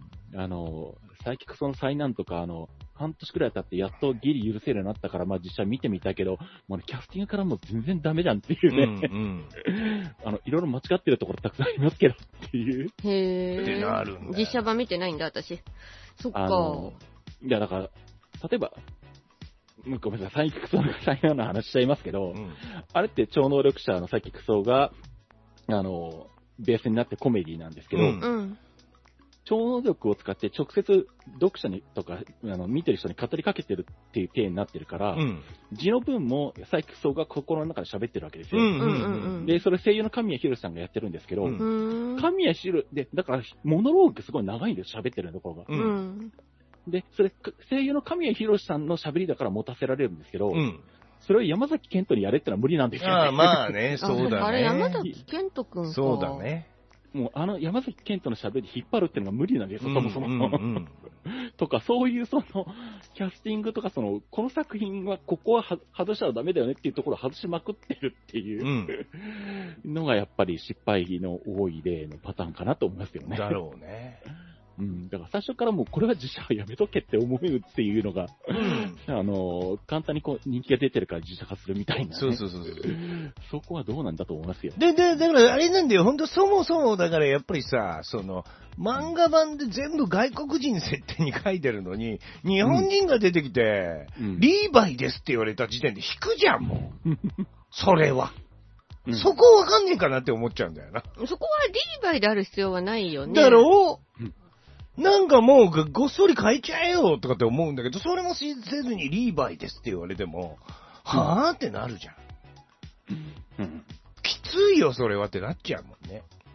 Speaker 3: あの、サイキクソの災難とか、あの、半年くらい経ってやっとギリ許せるようになったから、まあ実際見てみたけど、もう、ね、キャスティングからもう全然ダメじゃんっていうね。うんうん、あの、いろいろ間違ってるところたくさんありますけどっていう。
Speaker 1: へー。
Speaker 2: ってなるんだ。
Speaker 1: 実写版見てないんだ、私。そっか。
Speaker 3: いや、だから、例えば、ごめんなさい、サイキクソの災難の話しちゃいますけど、うん、あれって超能力者のサイキクソが、あの、ベースになってコメディなんですけど、うんうん超能力を使って直接読者にとかあの見てる人に語りかけてるっていう体になってるから、うん、字の文もサイキクソが心の中で喋ってるわけですよ。うんうんうん、で、それ声優の神谷博さんがやってるんですけど、うん、神谷博で、だからモノローグってすごい長いんです、喋ってるところが。うん、で、それ声優の神谷博さんの喋りだから持たせられるんですけど、うんそれを山崎賢人にやれってのは無理なんですよね。
Speaker 2: ああまあね、そうだね。
Speaker 1: あれ山崎賢人くんか。
Speaker 2: そうだね。
Speaker 3: もうあの山崎賢人の喋り引っ張るっていうのが無理なんですよ、そもそも。うんうんうん、とか、そういうその、キャスティングとか、その、この作品はここは外しちゃダメだよねっていうところを外しまくってるっていうのがやっぱり失敗の多い例のパターンかなと思いますよね。
Speaker 2: だろうね。
Speaker 3: うん、だから最初からもうこれは実写はやめとけって思うっていうのが、うん、あの簡単にこう人気が出てるから実写化するみたいな、ね、
Speaker 2: そうそうそうそう。
Speaker 3: そこはどうなんだと思いますよ。
Speaker 2: で、で、だからあれなんだよ、ほんとそもそもだからやっぱりさ、その、漫画版で全部外国人設定に書いてるのに、日本人が出てきて、うん、リーバイですって言われた時点で引くじゃん、もう。それは。うん、そこわかんねえかなって思っちゃうんだよな。
Speaker 1: そこはリーバイである必要はないよね。
Speaker 2: だろう、うんなんかもうごっそり変えちゃえよとかって思うんだけど、それもせずにリーバイですって言われても、はぁってなるじゃん。うん、きついよ、それはってなっちゃうもんね。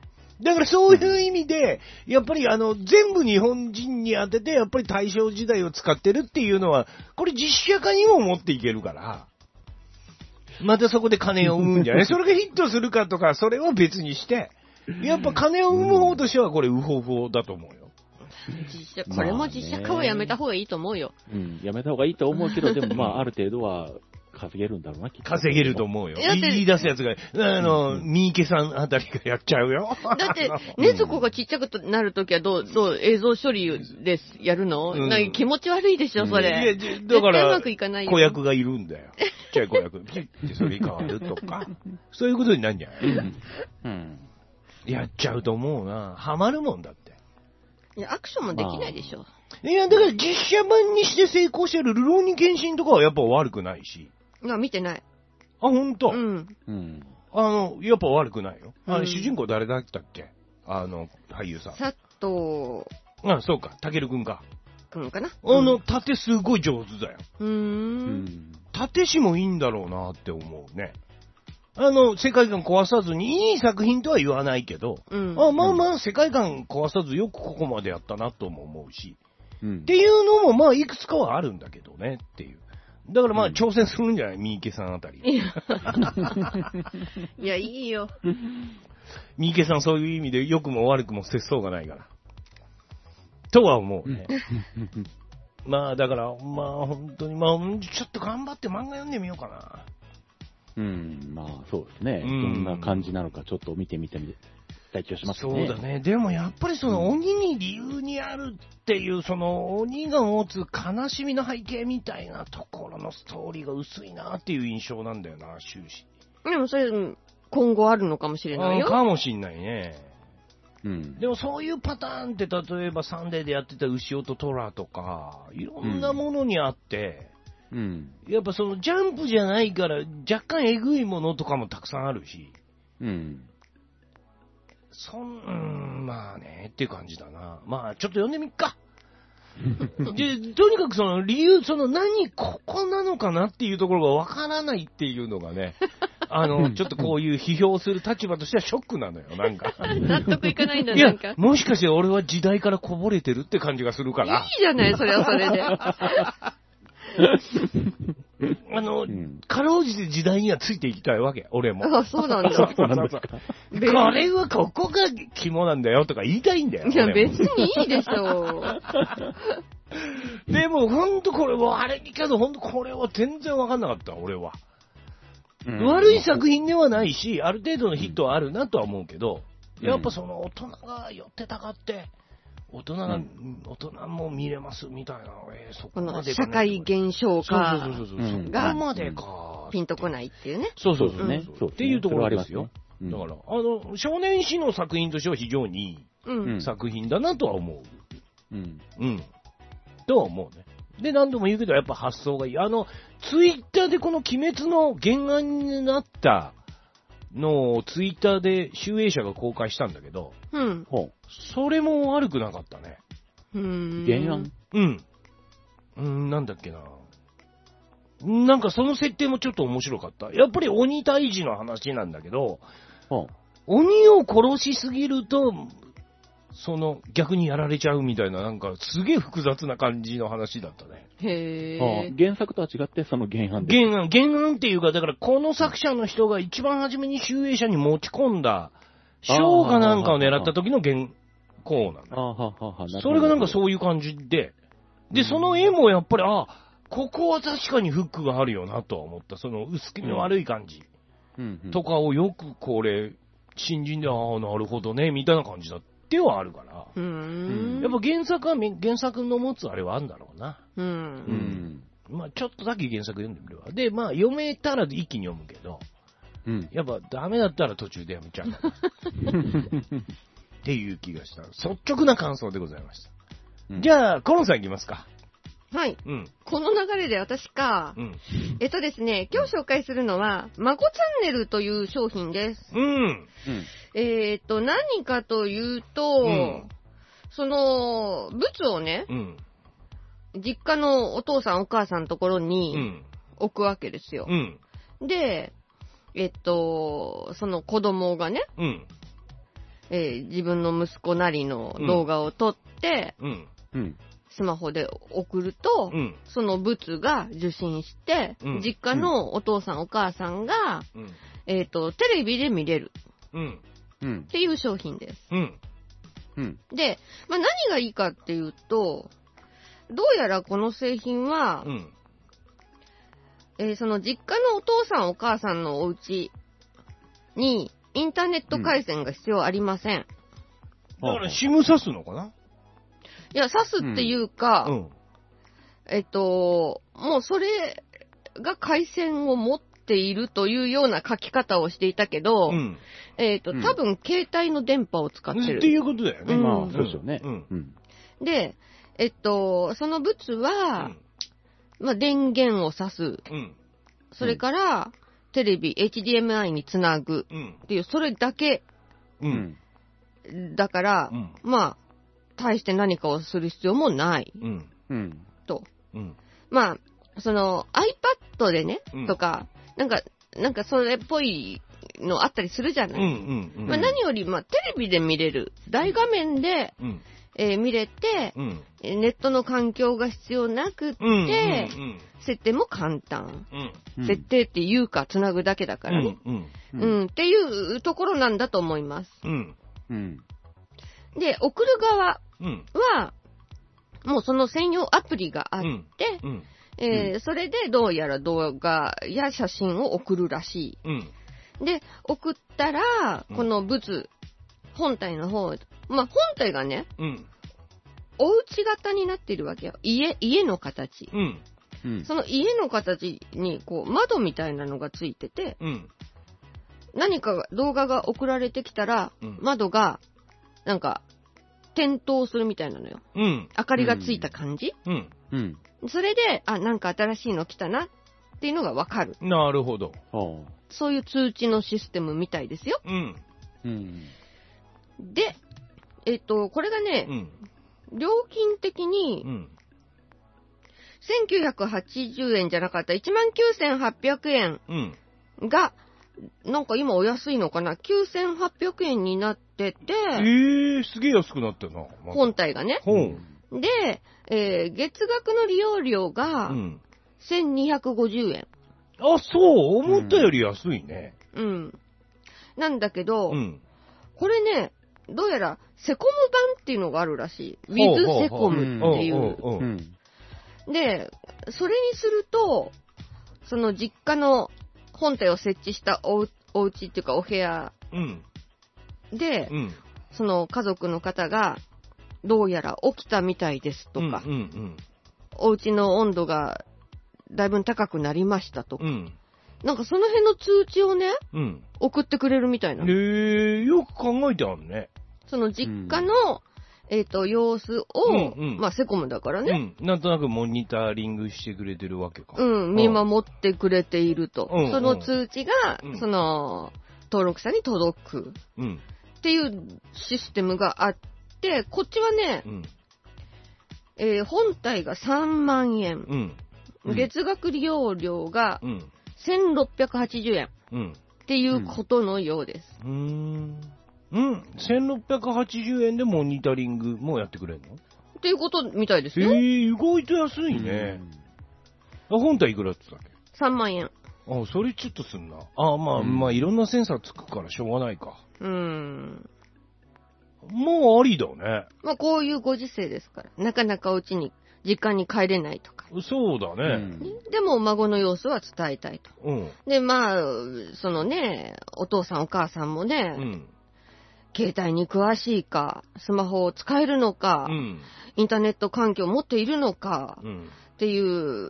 Speaker 2: だからそういう意味で、やっぱりあの、全部日本人に当てて、やっぱり大正時代を使ってるっていうのは、これ実写化にも持っていけるから、またそこで金を生むんじゃないそれがヒットするかとか、それは別にして、やっぱ金を生む方としてはこれウホウホだと思うよ。
Speaker 1: 実写、これも実写化はやめた方がいいと思うよ。
Speaker 3: うん、やめた方がいいと思うけど、でもまあ、ある程度は、稼げるんだろうな、きっと。
Speaker 2: 稼げると思うよ。言い出すやつが、あの、三池さんあたりがやっちゃうよ。
Speaker 1: だって、ねずこがちっちゃくなるときはどう、どう、映像処理でやるの、うん、なんか気持ち悪いでしょ、それ。いや、
Speaker 2: だから、うまくいかないよ。子役がいるんだよ。ちっちゃい子役。ピッてそれ変わるとか。そういうことになるんじゃない、うん、やっちゃうと思うな。ハマるもんだって。
Speaker 1: いや、アクションもできないでしょ。
Speaker 2: いや、だから実写版にして成功してるルローニケンシンとかはやっぱ悪くないし。
Speaker 1: あ、見てない。
Speaker 2: あ、ほんと？
Speaker 1: うん。
Speaker 2: うん。あの、やっぱ悪くないよ。あれ、主人公誰だったっけ？あの、俳優さん。
Speaker 1: 佐藤。
Speaker 2: あ、そうか。たけるくんか。
Speaker 1: くんかな。
Speaker 2: あの、盾すごい上手だよ。
Speaker 1: うーん。
Speaker 2: 盾師もいいんだろうなって思うね。あの、世界観壊さずにいい作品とは言わないけど、うん、あまあまあ世界観壊さずよくここまでやったなとも思うし、うん、っていうのもまあいくつかはあるんだけどねっていう。だからまあ挑戦するんじゃない三池さんあたり。
Speaker 1: いや、いいよ。
Speaker 2: 三池さんそういう意味で良くも悪くも節操がないから。とは思うね。まあだから、まあ本当に、まあちょっと頑張って漫画読んでみようかな。
Speaker 3: うん、まあそうですね。どんな感じなのかちょっと見てみてみたい気がしますね。
Speaker 2: そうだね。でもやっぱりその鬼に理由にあるっていう、その鬼が持つ悲しみの背景みたいなところのストーリーが薄いなっていう印象なんだよな、終始。
Speaker 1: でもそれ、今後あるのかもしれないよ。
Speaker 2: かもしんないね。
Speaker 3: うん。
Speaker 2: でもそういうパターンって例えばサンデーでやってた牛尾とトラとか、いろんなものにあって、
Speaker 3: うん、
Speaker 2: やっぱそのジャンプじゃないから若干えぐいものとかもたくさんあるし、
Speaker 3: うん。
Speaker 2: そん、うん、まあね、っていう感じだな。まあちょっと読んでみっか。で、とにかくその理由、その何、ここなのかなっていうところがわからないっていうのがね、あの、ちょっとこういう批評する立場としてはショックなのよ、なんか。
Speaker 1: 納得いかないんだ、なんか。
Speaker 2: いや、もしかして俺は時代からこぼれてるって感じがするから。
Speaker 1: いいじゃない、それはそれで。
Speaker 2: あの、うん、かろうじて時代にはついていきたいわけ、俺も。
Speaker 1: あ、そうなんだ。そうなんですか。
Speaker 2: これはここが肝なんだよとか言いたいんだよ。
Speaker 1: いや、別にいいでしょ
Speaker 2: う。でも、ほんとこれは、あれけど、ほんとこれは全然わかんなかった、俺は。うん、悪い作品ではないし、ある程度のヒットはあるなとは思うけど、うん、やっぱその大人が寄ってたかって、大人が、うん、大人も見れますみたいな、えー、そこまで
Speaker 1: か、ね、社会現象か。
Speaker 2: そうそうそうそう。うん、そこまでか。
Speaker 1: ピンとこないっていうね。
Speaker 2: そうそうそう。ねうん、っていうところですよ。うん、だから、あの、少年誌の作品としては非常にいい作品だなとは思う。
Speaker 3: うん。
Speaker 2: うん。とは思うね。で、何度も言うけど、やっぱ発想がいい。あの、ツイッターでこの鬼滅の原案になったのをツイッターで集英社が公開したんだけど、
Speaker 1: うん。
Speaker 2: それも悪くなかったね。
Speaker 1: うーん。
Speaker 3: 原案？
Speaker 2: うん。うん、なんだっけな。なんかその設定もちょっと面白かった。やっぱり鬼退治の話なんだけど、鬼を殺しすぎると、その逆にやられちゃうみたいな、なんかすげえ複雑な感じの話だったね。
Speaker 1: へ
Speaker 3: ー。原作とは違ってその原案
Speaker 2: です。原案、原案っていうか、だからこの作者の人が一番初めに集英社に持ち込んだ、賞かなんかを狙った時の原稿なんだ。
Speaker 3: あははは
Speaker 2: それがなんかそういう感じで、で、その絵もやっぱり、あ、ここは確かにフックがあるよなとは思った。その薄気の悪い感じとかをよくこれ、新人で、ああ、なるほどね、みたいな感じだってはあるから。
Speaker 1: うーん。
Speaker 2: やっぱ原作は、原作の持つあれはあるんだろうな。
Speaker 1: うん。
Speaker 2: うん。まあちょっとだけ原作読んでみるわ。で、まあ読めたら一気に読むけど、
Speaker 3: うん、
Speaker 2: やっぱダメだったら途中でやめちゃうっていう気がした。率直な感想でございました。うん、じゃあ、コロンさんいきますか。
Speaker 1: はい。
Speaker 2: うん。
Speaker 1: この流れで私か、
Speaker 2: うん、
Speaker 1: えっとですね、今日紹介するのは、まこチャンネルという商品です。
Speaker 2: うん。
Speaker 1: えっと、何かというと、うん、その、物をね、
Speaker 2: うん、
Speaker 1: 実家のお父さんお母さんのところに置くわけですよ。
Speaker 2: うん、
Speaker 1: で、えっと、その子供がね、
Speaker 2: うん、
Speaker 1: えー、自分の息子なりの動画を撮って、うんうん、スマホで送ると、うん、その物が受信して、うん、実家のお父さんお母さんが、うん、えっと、テレビで見れる、うん、っていう商品です。うんうん、で、まあ、何がいいかっていうと、どうやらこの製品は、うんえー、その実家のお父さんお母さんのお家にインターネット回線が必要ありません。
Speaker 2: うん、だから シム 挿すのかな？
Speaker 1: いや、挿すっていうか、うん、えっと、もうそれが回線を持っているというような書き方をしていたけど、うん、えっと、多分携帯の電波を使ってる。
Speaker 2: っていうことだよね。
Speaker 3: うん、まあ、そうですよね。うん
Speaker 1: うん、で、えっと、その物は、うん、まあ、電源を挿す。うん、それから、テレビ、エイチディーエムアイ につなぐ。っていう、それだけ。うん、だから、うん、まあ、大して何かをする必要もない。うん、と。うん、まあ、その iPad でね、うん、とか、なんか、なんかそれっぽいのあったりするじゃない。うんうんうんまあ、何より、まあ、テレビで見れる。大画面で、うんえー、見れて、うん、ネットの環境が必要なくって、うんうんうん、設定も簡単、うん。設定っていうか、つなぐだけだからね、うんうんうん。っていうところなんだと思います。うんうん、で、送る側は、もうその専用アプリがあって、うんうんえー、それでどうやら動画や写真を送るらしい。うん、で、送ったら、この物、本体の方、まあ、本体がね、うん、お家型になっているわけよ。家、家の形。うんうん、その家の形に、こう、窓みたいなのがついてて、うん、何か動画が送られてきたら、うん、窓が、なんか、点灯するみたいなのよ。うん、明かりがついた感じ、うんうん、それで、あ、なんか新しいの来たなっていうのがわかる。
Speaker 2: なるほど。
Speaker 1: そういう通知のシステムみたいですよ。うんうん、で、えっと、これがね、うん、料金的に、うん、せんきゅうひゃくはちじゅうえんじゃなかった、いちまんきゅうせんはっぴゃくえんが、うん、なんか今お安いのかな、きゅうせんはっぴゃくえんになってて、え
Speaker 2: ー、すげえ安くなってるな。
Speaker 1: ま、本体がね。うん、で、えー、月額の利用料が、せんにひゃくごじゅうえん。
Speaker 2: あ、そう思ったより安いね。
Speaker 1: うん。うん、なんだけど、うん、これね、どうやらセコム版っていうのがあるらしい。with セコムっていう。で、それにすると、その実家の本体を設置したお, お家っていうかお部屋で、うん、その家族の方がどうやら起きたみたいですとか、うんうんうん、お家の温度がだいぶ高くなりましたとか、うん、なんかその辺の通知をね、うん、送ってくれるみたいな。
Speaker 2: へー、よく考えてあるね。
Speaker 1: その実家の、うんえっと、様子を、うんうん、まあ、セコムだからね、
Speaker 2: うん。なんとなくモニタリングしてくれてるわけか。
Speaker 1: うん、見守ってくれていると。うん、その通知が、うん、その、登録者に届く。うん、っていうシステムがあって、こっちはね、うんえー、本体がさんまんえん。うんうん、月額利用料がせんろっぴゃくはちじゅうえん。うん、っていうことのようです。うーん
Speaker 2: うん、せんろっぴゃくはちじゅうえんでモニタリングもやってくれるの？
Speaker 1: っていうことみたいですよ。
Speaker 2: えー、意外と安いね。あ、本体いくらって言ったっけ？
Speaker 1: さんまんえん。
Speaker 2: あ、それちょっとすんな。あ、まあ、うん、まあ、いろんなセンサーつくからしょうがないか。うーん。もうありだね。
Speaker 1: まあ、こういうご時世ですから。なかなかお家に、実家に帰れないとか。
Speaker 2: そうだね。うん、
Speaker 1: でも、孫の様子は伝えたいと。うん、で、まあ、そのね、お父さんお母さんもね、うん携帯に詳しいか、スマホを使えるのか、うん、インターネット環境を持っているのか、うん、っていう、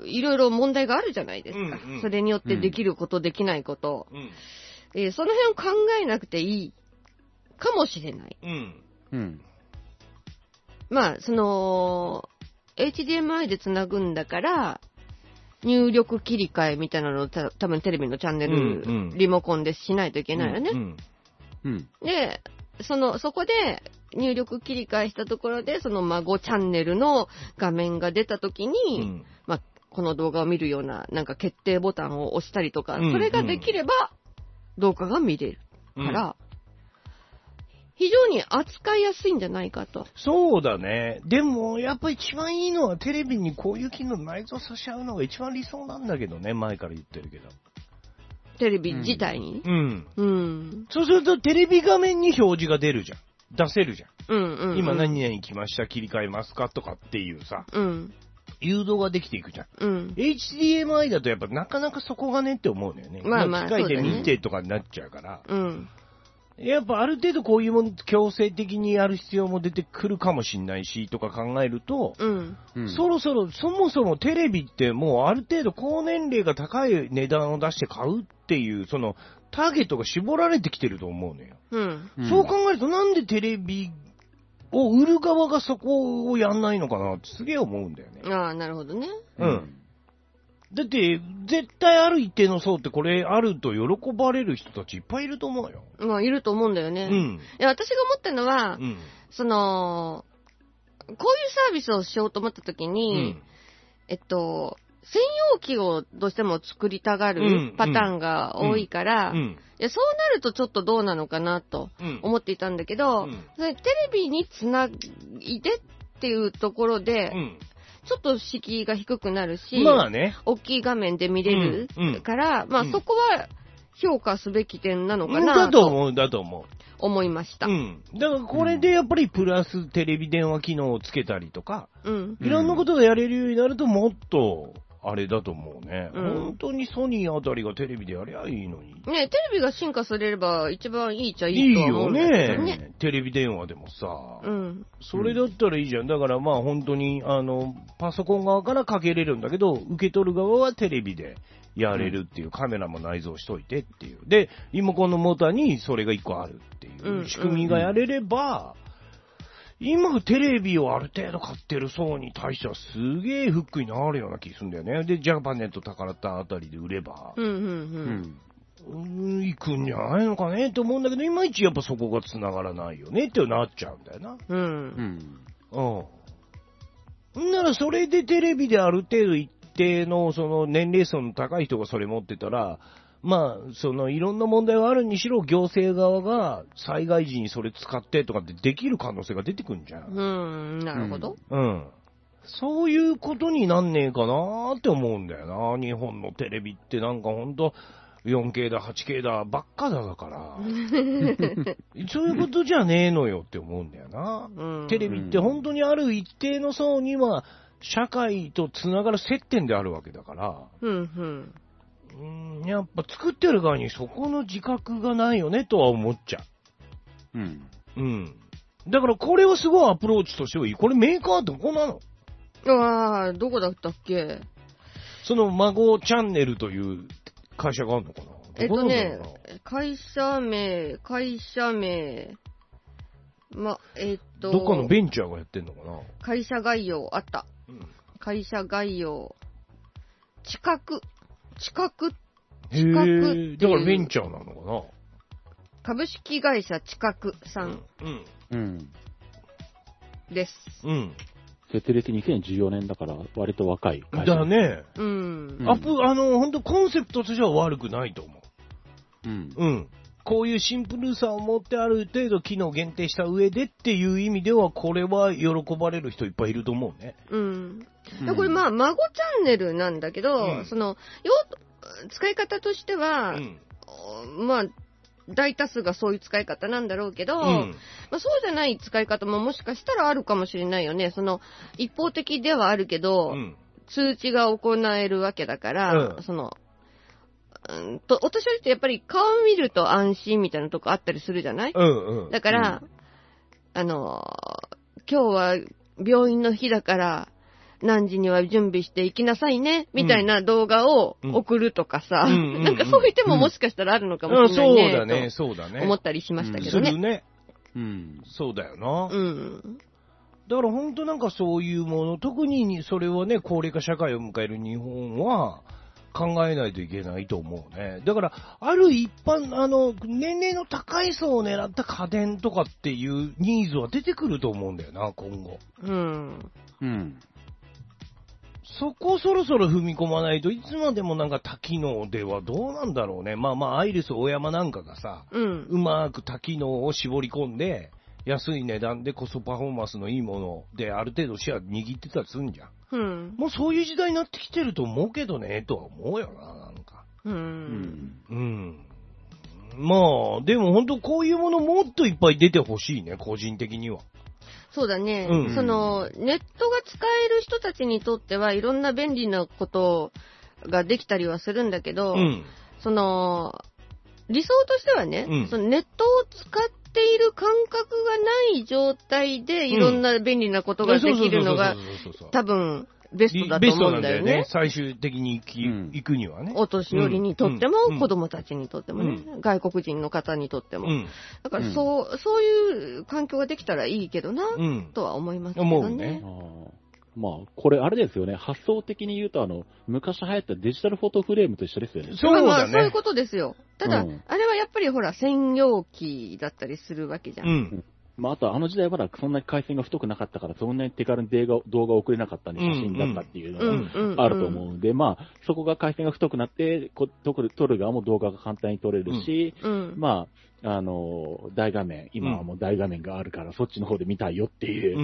Speaker 1: いろいろ問題があるじゃないですか。うんうん、それによってできること、うん、できないこと、うんえー、その辺を考えなくていいかもしれない。うんうん、まあ、その、エイチディーエムアイ でつなぐんだから、入力切り替えみたいなのをた多分テレビのチャンネル、うんうん、リモコンでしないといけないよね。うんうん、で、その、そこで入力切り替えしたところで、その孫チャンネルの画面が出たときに、うん、まあ、この動画を見るような、なんか決定ボタンを押したりとか、うんうん、それができれば動画が見れるから、うん、 非常に扱いやすいんじゃないかと。
Speaker 2: そうだね。でも、やっぱ一番いいのはテレビにこういう機能内蔵させちゃうのが一番理想なんだけどね、前から言ってるけど。
Speaker 1: テレビ自体に、
Speaker 2: うん。
Speaker 1: うん。
Speaker 2: そうするとテレビ画面に表示が出るじゃん。出せるじゃん。
Speaker 1: うんうん、うん。
Speaker 2: 今何々来ました、切り替えますかとかっていうさ。
Speaker 1: うん。
Speaker 2: 誘導ができていくじゃん。
Speaker 1: うん。
Speaker 2: エイチディーエムアイ だとやっぱなかなかそこがねって思うんだよね。
Speaker 1: まあまあ、
Speaker 2: 機械で見てとかになっちゃうから。
Speaker 1: うん。
Speaker 2: やっぱある程度こういうもの強制的にやる必要も出てくるかもしんないしとか考えると、
Speaker 1: うん、
Speaker 2: そろそろそもそもテレビってもうある程度高年齢が高い値段を出して買うっていうそのターゲットが絞られてきてると思うのよ。
Speaker 1: うん、
Speaker 2: そう考えるとなんでテレビを売る側がそこをやんないのかなってすげえ思うんだよね。
Speaker 1: ああ、なるほどね。
Speaker 2: うん。だって、絶対ある一定の層ってこれあると喜ばれる人たちいっぱいいると思うよ。
Speaker 1: まあ、いると思うんだよね。
Speaker 2: うん。
Speaker 1: いや、私が思ってるのは、うん、その、こういうサービスをしようと思った時に、うん、えっと、専用機をどうしても作りたがるパターンが多いから、うんうん、いやそうなるとちょっとどうなのかなと思っていたんだけど、うん、それテレビにつないでっていうところで、うんちょっと敷居が低くなるし、
Speaker 2: まあね、
Speaker 1: 大きい画面で見れるから、うんうん、まあそこは評価すべき点なのかな
Speaker 2: だと思う、だと思う。
Speaker 1: 思いました。
Speaker 2: うん。だからこれでやっぱりプラステレビ電話機能をつけたりとか、うん、いろんなことがやれるようになるともっと、あれだと思うね、うん。本当にソニーあたりがテレビでやりゃいいのに。
Speaker 1: ね、テレビが進化されれば一番いいっちゃいいとは思うんだけどね。いいよね。
Speaker 2: テレビ電話でもさ。うん。それだったらいいじゃん。だからまあ本当に、あの、パソコン側からかけれるんだけど、受け取る側はテレビでやれるっていう、うん、カメラも内蔵しといてっていう。で、リモコンのモーターにそれがいっこあるっていう仕組みがやれれば、今テレビをある程度買ってる層に対してはすげえフックになるような気するんだよね。で、ジャパネット宝田あたりで売れば、うんうんうん、行くんじゃないのかねって思うんだけど、いまいちやっぱそこが繋がらないよねってなっちゃうんだよな。うん。うん。うん。ならそれでテレビである程度一定のその年齢層の高い人がそれ持ってたら、まあ、そのいろんな問題があるにしろ行政側が災害時にそれ使ってとかってできる可能性が出てくるんじゃん。
Speaker 1: うん、なるほど。
Speaker 2: うん。うん、そういうことになんねえかなーって思うんだよな。日本のテレビってなんかほんと よんケー だ はちケー だばっかだだから。そういうことじゃねえのよって思うんだよな。うん、テレビって本当にある一定の層には社会とつながる接点であるわけだから。うんうんうん、やっぱ作ってる側にそこの自覚がないよねとは思っちゃう。うん。うん。だからこれはすごいアプローチとしてはいい。これメーカーどこなの？
Speaker 1: ああ、どこだったっけ？
Speaker 2: その孫チャンネルという会社があるのかな？
Speaker 1: えっとね、会社名、会社名、ま、えっと。
Speaker 2: どっかのベンチャーがやってんのかな？
Speaker 1: 会社概要あった。うん、会社概要。近く。近く、近くっていう。
Speaker 2: だからベンチャーなのかな？
Speaker 1: 株式会社近くさん。うん。うん。です。
Speaker 3: うん。設立にせんじゅうよねんだから割と若い会
Speaker 2: 社。だね。うん。アップ、あの、ほんとコンセプトとしては悪くないと思う。うん。うん。こういうシンプルさを持ってある程度機能限定した上でっていう意味では、これは喜ばれる人いっぱいいると思うね。
Speaker 1: うん。うん、これまあ、孫チャンネルなんだけど、うん、その、使い方としては、うん、まあ、大多数がそういう使い方なんだろうけど、うん、まあ、そうじゃない使い方ももしかしたらあるかもしれないよね。その、一方的ではあるけど、うん、通知が行えるわけだから、うん、その、うんと、お年寄りってやっぱり顔見ると安心みたいなとこあったりするじゃない？うんうん。だから、うん、あの、今日は病院の日だから、何時には準備して行きなさいね、みたいな動画を送るとかさ、うん、なんかそういう手ももしかしたらあるのかもしれないね。
Speaker 2: そうだね、そうだね。
Speaker 1: 思ったりしましたけどね。
Speaker 2: するね。うん。そうだよな。うん。だから本当なんかそういうもの、特にそれはね、高齢化社会を迎える日本は、考えないといけないと思うね。だから、ある一般、あの、年齢の高い層を狙った家電とかっていうニーズは出てくると思うんだよな、今後。うん。うん。 そこそろそろ踏み込まないといつまでもなんか多機能ではどうなんだろうね。まあまあアイリスオーヤマなんかがさ、うん、うまく多機能を絞り込んで安い値段でコストパフォーマンスのいいものである程度シェア握ってたりするんじゃん。うん、もうそういう時代になってきてると思うけどね、とは思うよな、なんか。うん。うん。まあ、でも本当こういうものもっといっぱい出てほしいね、個人的には。
Speaker 1: そうだね、うん、その、ネットが使える人たちにとってはいろんな便利なことができたりはするんだけど、うん、その、理想としてはね、うん、そのネットを使っている感覚がない状態でいろんな便利なことができるのが多分ベストだと思うんだよね。ベストなんだよね。
Speaker 2: 最終的に行き、うん、行くにはね。
Speaker 1: お年寄りにとっても、うん、子供たちにとってもね、うん、外国人の方にとっても。うん、だからそう、そういう環境ができたらいいけどな、うん、とは思いますけどね。思うね。
Speaker 3: まあ、これあれですよね。発想的に言うと、あの、昔流行ったデジタルフォトフレームと一緒ですよね。
Speaker 1: そうだね。まあ、そういうことですよ。ただ、うん、あれはやっぱりほら、専用機だったりするわけじゃん。うん。
Speaker 3: まあ、あとはあの時代はまだそんなに回線が太くなかったから、そんなに手軽に動画動画を送れなかったんで、写真だったっていうのがあると思うんで、まあ、そこが回線が太くなって、こ撮る撮る側も動画が簡単に撮れるし、うん、まあ、あの、大画面、今はもう大画面があるから、そっちの方で見たいよっていう、うん。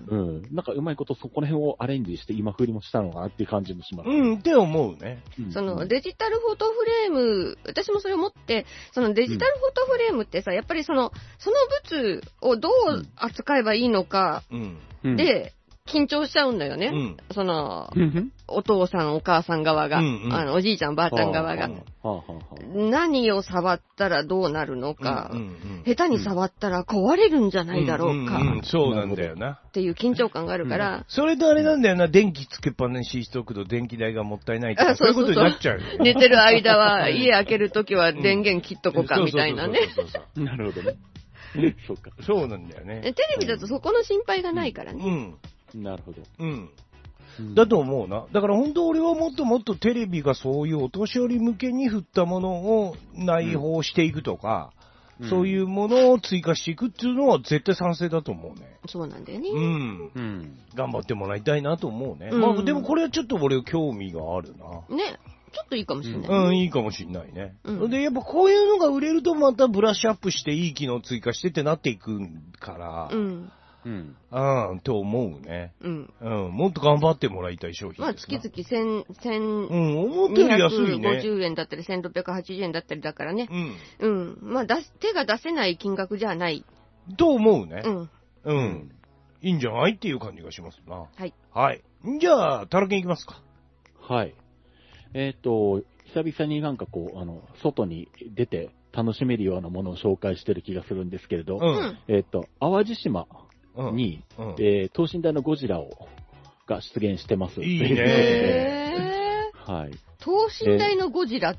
Speaker 3: うん。なんかうまいことそこら辺をアレンジして今風にもしたのかなっていう感じもします、
Speaker 2: ね。うん、って思うね。
Speaker 1: そのデジタルフォトフレーム、私もそれを持って、そのデジタルフォトフレームってさ、やっぱりその、その物をどう扱えばいいのか、うん、で、緊張しちゃうんだよね。うん、その、お父さん、お母さん側が、うんうん、あのおじいちゃん、ばあちゃん側が、何を触ったらどうなるのか、うんうんうん、下手に触ったら壊れるんじゃないだろうか、うんうんうん、
Speaker 2: そうなんだよな。
Speaker 1: っていう緊張感があるから。うん、
Speaker 2: それとあれなんだよな、電気つけっぱなしにしとくと電気代がもったいないとか、そういうことになっちゃうよ。
Speaker 1: 寝てる間は、家開けるときは電源切っとこうか、みたいなね。
Speaker 3: なるほどね。
Speaker 2: そうか。そうなんだよね。
Speaker 1: テレビだとそこの心配がないからね。うん
Speaker 3: なるほど。
Speaker 2: うん。だと思うな。だから本当俺はもっともっとテレビがそういうお年寄り向けに振ったものを内包していくとか、うん、そういうものを追加していくっていうのは絶対賛成だと思うね。
Speaker 1: そうなんだよね。う
Speaker 2: ん。うん、頑張ってもらいたいなと思うね。うん、まあでもこれはちょっと俺興味があるな。
Speaker 1: ね。ちょっといいかもしれない、ね。
Speaker 2: うん、うん、いいかもしれないね。うん、で、やっぱこういうのが売れるとまたブラッシュアップしていい機能追加してってなっていくから、うんうん。ああ、と思うね。うん。うん。もっと頑張ってもらいたい商品です。
Speaker 1: まあ、月々千、千、
Speaker 2: うん、思ったより安いね。
Speaker 1: にひゃくごじゅうえんだったり、せんろっぴゃくはちじゅうえんだったりだからね。うん。うん。まあ、出す、手が出せない金額じゃない。
Speaker 2: と思うね。うん。うん。いいんじゃないっていう感じがしますな。はい。はい。じゃあ、タラケンいきますか。
Speaker 3: はい。えっと、久々になんかこう、あの、外に出て楽しめるようなものを紹介してる気がするんですけれど、うん、えっと、淡路島。に、うんうんえー、等身大のゴジラをが出現してます。
Speaker 2: いいね
Speaker 1: ー。はい。等身大のゴジラって、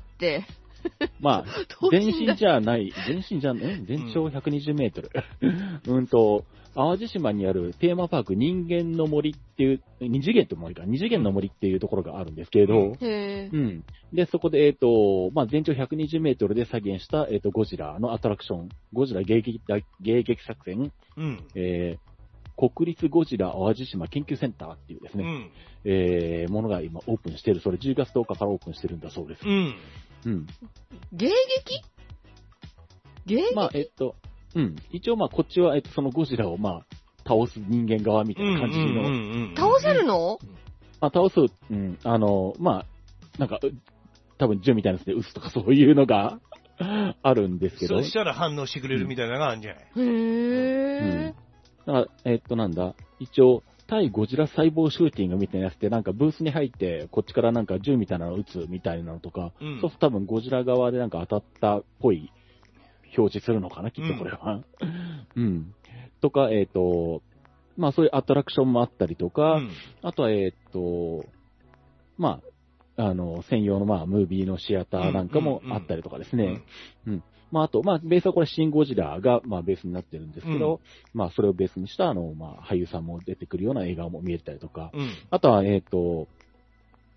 Speaker 3: まあ、全身じゃない、全身じゃない、全長ひゃくにじゅうメートル。うん、うんと、淡路島にあるテーマパーク人間の森っていう、二次元って森か、二次元の森っていうところがあるんですけれど、へうん。で、そこで、えっ、ー、と、まあ、全長ひゃくにじゅうメートルで再現した、えっ、ー、と、ゴジラのアトラクション、ゴジラ迎撃、迎撃作戦、うん、えー国立ゴジラ淡路島研究センターっていうですね、うんえー、ものが今オープンしてる、それじゅうがつとおかからオープンしてるんだそうです。うん。
Speaker 1: うん。迎撃迎撃
Speaker 3: まあ、えっと、うん。一応まあ、こっちは、えっと、そのゴジラをまあ、倒す人間側みたいな感じの。
Speaker 1: 倒せるの
Speaker 3: まあ、倒す、うん。あの、まあ、なんか、多分銃みたいなやつで撃つとかそういうのがあるんですけど。
Speaker 2: そしたら反応してくれるみたいなのがあるんじゃない、うん、
Speaker 1: へー。うん
Speaker 3: だから、えっと、なんだ、一応、対ゴジラ細胞シューティングみたいなやつで、なんかブースに入って、こっちからなんか銃みたいなのを撃つみたいなのとか、うん、そうすると多分ゴジラ側でなんか当たったっぽい表示するのかな、きっとこれは。うん。うん、とか、えっと、まあそういうアトラクションもあったりとか、うん、あとは、えっと、まあ、あの、専用のまあ、ムービーのシアターなんかもあったりとかですね。うん、うんまあ、あと、まあ、ベースはこれ、シン・ゴジラが、まあ、ベースになってるんですけど、うん、まあ、それをベースにした、あの、まあ、俳優さんも出てくるような映画も見えたりとか、うん、あとは、えっと、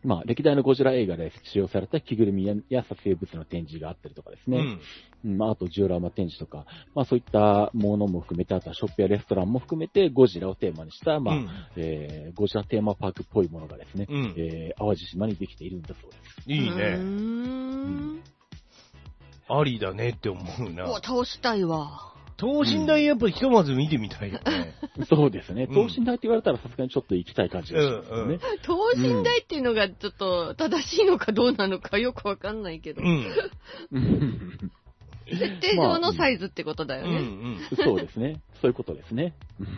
Speaker 3: まあ、歴代のゴジラ映画で使用された着ぐるみやや撮影物の展示があったりとかですね。うん。まあ、あとジオラマ展示とか、まあそういったものも含めて、あとはショップやレストランも含めて、ゴジラをテーマにした、まあ、うん、えー、ゴジラテーマパークっぽいものがですね、うん、えー、淡路島にできているんだそうです。
Speaker 2: いいね。うーん。ありだねって思うな。
Speaker 1: お、倒したいわ。
Speaker 2: 等身大やっぱりひとまず見てみたいよね。
Speaker 3: うん、そうですね。等身大って言われたらさすがにちょっと行きたい感じがしますよね。
Speaker 1: 等身大っていうのがちょっと正しいのかどうなのかよくわかんないけど。うん、設定上のサイズってことだよね。まあうん
Speaker 3: うん、そうですね。そういうことですね。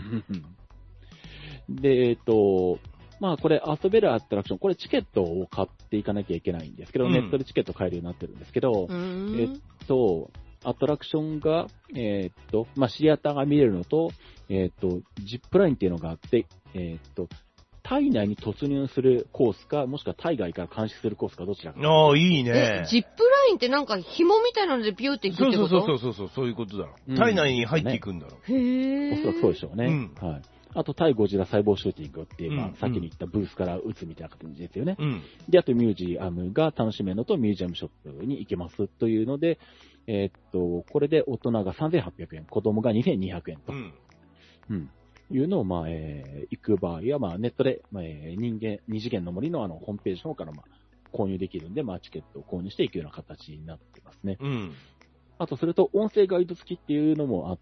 Speaker 3: で、えっと、まあこれ遊べるアトラクション、これチケットを買っていかなきゃいけないんですけど、うん、ネットでチケット買えるようになってるんですけど、えっと、アトラクションが、えー、っと、まあ、シアターが見れるのと、えー、っと、ジップラインっていうのがあって、えー、っと、体内に突入するコースか、もしくは体外から監視するコースか、どちらか。
Speaker 2: ああ、いいね。
Speaker 1: ジップラインってなんか紐みたいなのでピューっていくってこと？
Speaker 2: そうそうそうそう、そういうことだろう。体内に入っていくんだろう。
Speaker 1: うん、へ
Speaker 3: ぇー。おそらくそうでしょうね。うん、はい。あと、対ゴジラ細胞シューティングっていう、まあ、先に言ったブースから撃つみたいな感じですよね。うん、で、あとミュージアムが楽しめるのと、ミュージアムショップに行けますというので、えー、っと、これで大人がさんぜんはっぴゃくえん、子供がにせんにひゃくえんと。うん。うん。いうのを、まあ、えー、行く場合は、まあ、ネットで、まあ、えー、人間、二次元の森のあの、ホームページの方から、まあ、購入できるんで、まあ、チケットを購入していくような形になってますね。うん。あと、それと、音声ガイド付きっていうのもあって、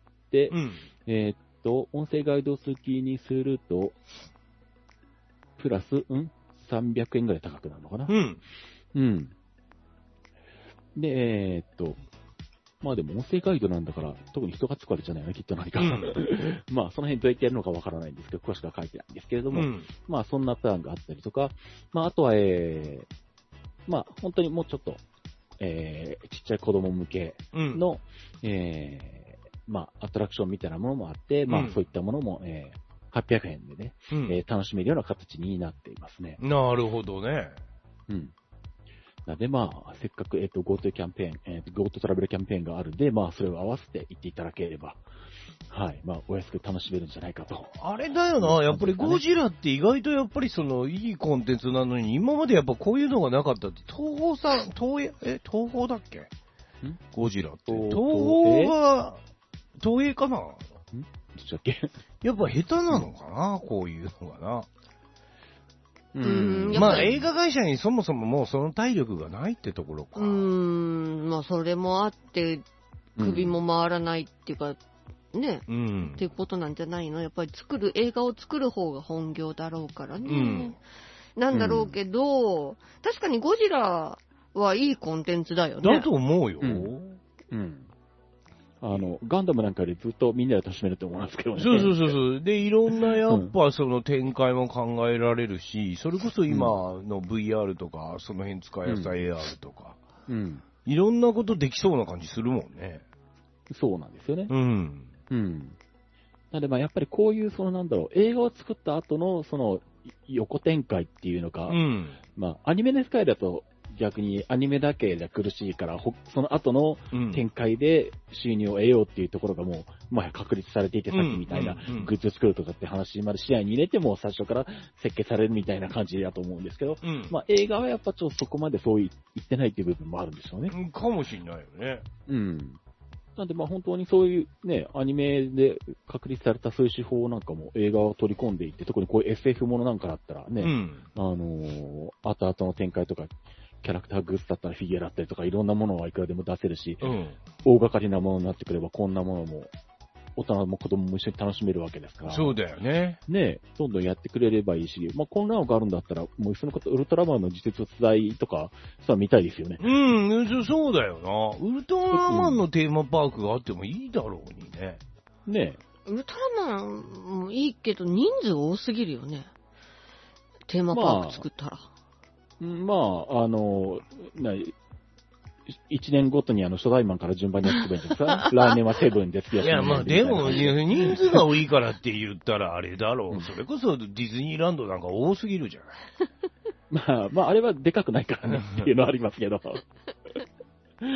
Speaker 3: うん。えー、っと、音声ガイド付きにすると、プラス、うん ?さんびゃくえんぐらい高くなるのかな？うん。うん。で、えー、っと、まあでも音声ガイドなんだから、特に人がつくわけじゃないよね、きっと何か。うん、まあその辺どうやってやるのかわからないんですけど、詳しくは書いてないんですけれども、うん、まあそんなプランがあったりとか、まああとは、えー、まあ本当にもうちょっと、えー、ちっちゃい子供向けの、うん、えー、まあアトラクションみたいなものもあって、まあそういったものも、えー、はっぴゃくえんでね、うん、えー、楽しめるような形になっていますね。
Speaker 2: なるほどね。
Speaker 3: うん。なので、まあ、せっかく、えっと、GoTo キャンペーン、えっと、GoTo トラベルキャンペーンがあるんで、まあ、それを合わせて行っていただければ、はい、まあ、お安く楽しめるんじゃないかと。
Speaker 2: あれだよな、やっぱりゴジラって意外とやっぱりその、いいコンテンツなのに、今までやっぱこういうのがなかったって、東宝さん、東映、え、東宝だっけ？んゴジラって。東宝が、東映かな？んどっ
Speaker 3: ちだっけ？
Speaker 2: やっぱ下手なのかな、こういうのがな。うん。まあ映画会社にそもそももうその体力がないってところか。
Speaker 1: うーん。まあそれもあって、首も回らないっていうか、うん、ね。うん。っていうことなんじゃないの？やっぱり作る、映画を作る方が本業だろうからね。うん。なんだろうけど、うん、確かにゴジラはいいコンテンツだよね。
Speaker 2: だと思うよ。うん。
Speaker 3: うんあの、ガンダムなんかよりずっとみんなで楽しめると思いますけどね。
Speaker 2: そうそうそうそう。で、いろんなやっぱその展開も考えられるし、それこそ今の ブイアール とか、その辺使いやすい エーアール とか、うん。いろんなことできそうな感じするもんね。
Speaker 3: そうなんですよね。うん。うん。なのでまあやっぱりこういうそのなんだろう、映画を作った後のその横展開っていうのか、うん。まあアニメの世界だと、逆にアニメだけで苦しいから、その後の展開で収入を得ようっていうところがもう、まあ確立されていて、さっきみたいなグッズ作るとかって話まで試合に入れても最初から設計されるみたいな感じだと思うんですけど、うん、まあ映画はやっぱちょっとそこまでそう言ってないっていう部分もあるんでしょうね。
Speaker 2: かもしれないよね。
Speaker 3: うん。なんでまあ本当にそういうね、アニメで確立されたそういう手法なんかも映画を取り込んでいって、特にこういう エスエフ ものなんかだったらね、うん、あのー、後々の展開とか、キャラクターグッズだったらフィギュアだったりとかいろんなものはいくらでも出せるし、うん、大掛かりなものになってくればこんなものも大人も子供も一緒に楽しめるわけですから。
Speaker 2: そうだよね。
Speaker 3: ねえ、どんどんやってくれればいいし、まあこんなのがあるんだったら、もういっそのことウルトラマンの実物大とか、さあ見たいですよね。
Speaker 2: うん、そうだよな。ウルトラマンのテーマパークがあってもいいだろうにね。
Speaker 3: うん、ね
Speaker 1: え。ウルトラマンもいいけど人数多すぎるよね。テーマパーク作ったら。まあ
Speaker 3: まあ、あの、な、一年ごとにあの初代マンから順番にやってくれるんですか来年はセブンですよ。
Speaker 2: いや、まあでも、人数が多いからって言ったらあれだろう。うん、それこそディズニーランドなんか多すぎるじゃない。
Speaker 3: まあ、まあ、あれはでかくないからねっていうのはありますけど。
Speaker 2: うん、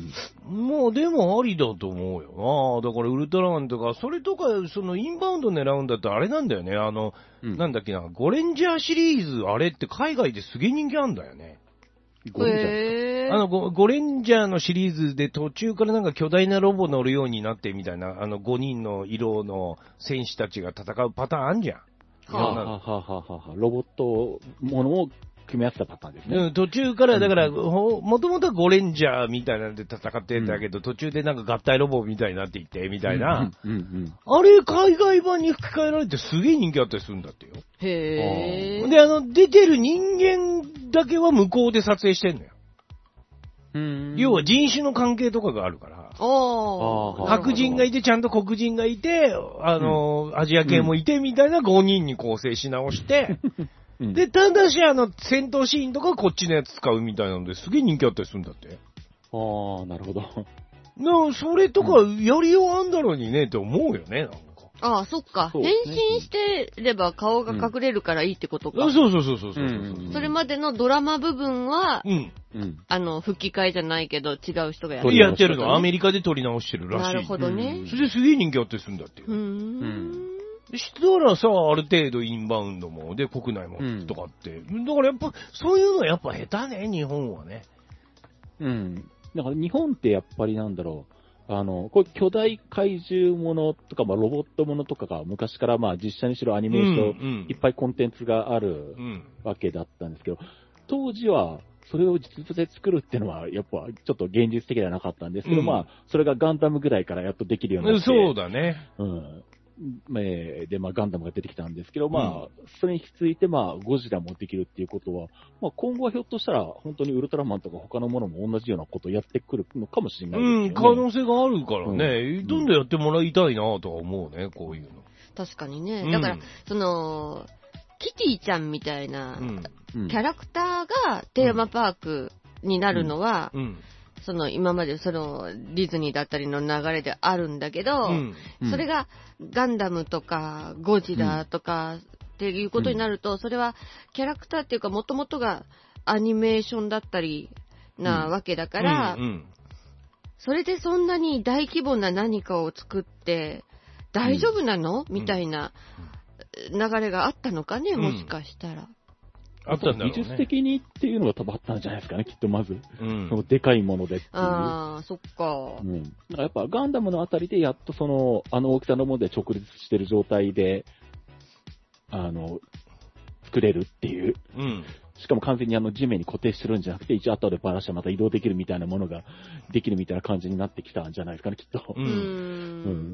Speaker 2: もうでもありだと思うよな。だからウルトラマンとか、それとか、そのインバウンド狙うんだったらあれなんだよね。あの、うん、なんだっけな、ゴレンジャーシリーズ、あれって海外ですげえ人気あんだよね。
Speaker 1: ゴレンジャ
Speaker 2: ーあのゴ、ゴレンジャーのシリーズで途中からなんか巨大なロボ乗るようになってみたいな、あのごにんの色の戦士たちが戦うパターンあんじゃん。
Speaker 3: はあ、はあはあはあ、ロボットものを組み合わせたパターンですね。
Speaker 2: うん、途中から、だから、もともとはゴレンジャーみたいなんで戦ってたけど、うん、途中でなんか合体ロボみたいになっていって、みたいな。うんうんうんうん、あれ、海外版に吹き替えられてすげえ人気あったりするんだってよ。
Speaker 1: へー。
Speaker 2: で、あの、出てる人間だけは向こうで撮影してんのよ。うん要は人種の関係とかがあるから。白人がいて、ちゃんと黒人がいて、あの、うん、アジア系もいて、みたいなごにんに構成し直して、うん、で、ただし、あの、戦闘シーンとかこっちのやつ使うみたいなので、すげえ人気あったりするんだって。
Speaker 3: ああ、なるほど。
Speaker 2: なそれとか、やりようあんだろうにね、って思うよね、なんか。
Speaker 1: ああ、そっか、ね。変身してれば顔が隠れるからいいってことか。
Speaker 2: うん、そうそうそうそうそう、うん
Speaker 1: うん。それまでのドラマ部分は、うん。あの、吹き替えじゃないけど、違う人がやってる、
Speaker 2: ね。やってるの。アメリカで撮り直してるらしい。
Speaker 1: なるほどね。
Speaker 2: それですげえ人気あったりするんだって。うん。うんしたらさ、ある程度インバウンドも、で、国内もとかって、うん。だからやっぱ、そういうのはやっぱ下手ね、日本はね。
Speaker 3: うん。だから日本ってやっぱりなんだろう。あの、こう巨大怪獣ものとか、まあ、ロボットものとかが昔からまあ実写にしろアニメーション、うんうん、いっぱいコンテンツがあるわけだったんですけど、当時はそれを実物で作るっていうのはやっぱちょっと現実的ではなかったんですけど、うん、まあ、それがガンダムぐらいからやっとできるようになって。
Speaker 2: そうだね。
Speaker 3: うん。で、まあ、ガンダムが出てきたんですけど、まあ、うん、それについて、まあ、ゴジラもできるっていうことは、まあ、今後はひょっとしたら、本当にウルトラマンとか他のものも同じようなことをやってくるのかもしれないですよね。
Speaker 2: うん、可能性があるからね、うん、どんどんやってもらいたいなとは思うね、こういうの。
Speaker 1: 確かにね。だから、うん、その、キティちゃんみたいな、キャラクターがテーマパークになるのは、うんうんその今までそのディズニーだったりの流れであるんだけど、うんうん、それがガンダムとかゴジラとかっていうことになると、うん、それはキャラクターっていうか元々がアニメーションだったりなわけだから、うんうんうん、それでそんなに大規模な何かを作って大丈夫なの、うん、みたいな流れがあったのかね、もしかしたら。
Speaker 3: あったんだろうね。技術的にっていうのが多分あったんじゃないですかね、きっとまず。うん、そのでかいものでっていう。
Speaker 1: ああ、そっか。
Speaker 3: うん。だからやっぱガンダムのあたりでやっとその、あの大きさのもので直立してる状態で、あの、作れるっていう。うん。しかも完全にあの地面に固定してるんじゃなくて、一応後でバラしてまた移動できるみたいなものができるみたいな感じになってきたんじゃないですかね、きっと。うん。うん。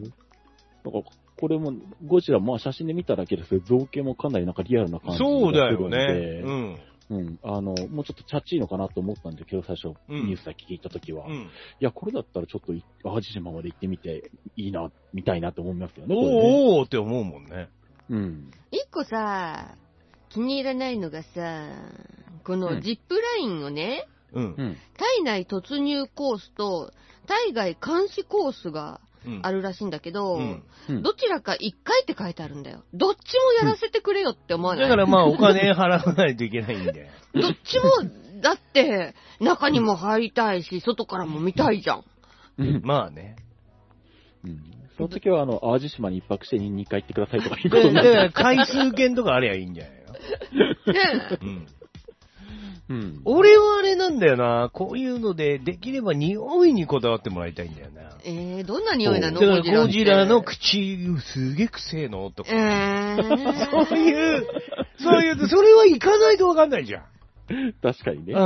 Speaker 3: なんかこれも、ゴジラ、まあ写真で見ただけですけど、造形もかなりなんかリアルな感じがするので。そうだよね。うん。うん。あの、もうちょっとチャッチーのかなと思ったんだけど、最初、ニュースだけ聞いたときは、うん。いや、これだったらちょっと、淡路島まで行ってみて、いいな、見たいなと思いますよね。
Speaker 2: おー、ね、おーって思うもんね。
Speaker 1: うん。一個さ、気に入らないのがさ、このジップラインをね、うん。体内突入コースと、体外監視コースが、あるらしいんだけど、うんうん、どちらかいっかいって書いてあるんだよ。どっちもやらせてくれよって思わない、
Speaker 2: うん、だからまあお金払わないといけないんで。
Speaker 1: どっちも、だって中にも入りたいし、外からも見たいじゃん。
Speaker 2: うん、まあね。
Speaker 3: うん、その時はあの、淡路島に一泊してにかい行ってくださいとかいうことになる。
Speaker 2: だから回数券とかありゃいいんじゃないのねえ。うんうん、俺はあれなんだよな。こういうので、できれば匂いにこだわってもらいたいんだよな。
Speaker 1: えー、どんな匂いなの？
Speaker 2: ゴジラゴジラの口、すげえ臭えのとか。えー、そういう、そういう、それは行かないとわかんないじゃん。
Speaker 3: 確かにね。
Speaker 2: うん。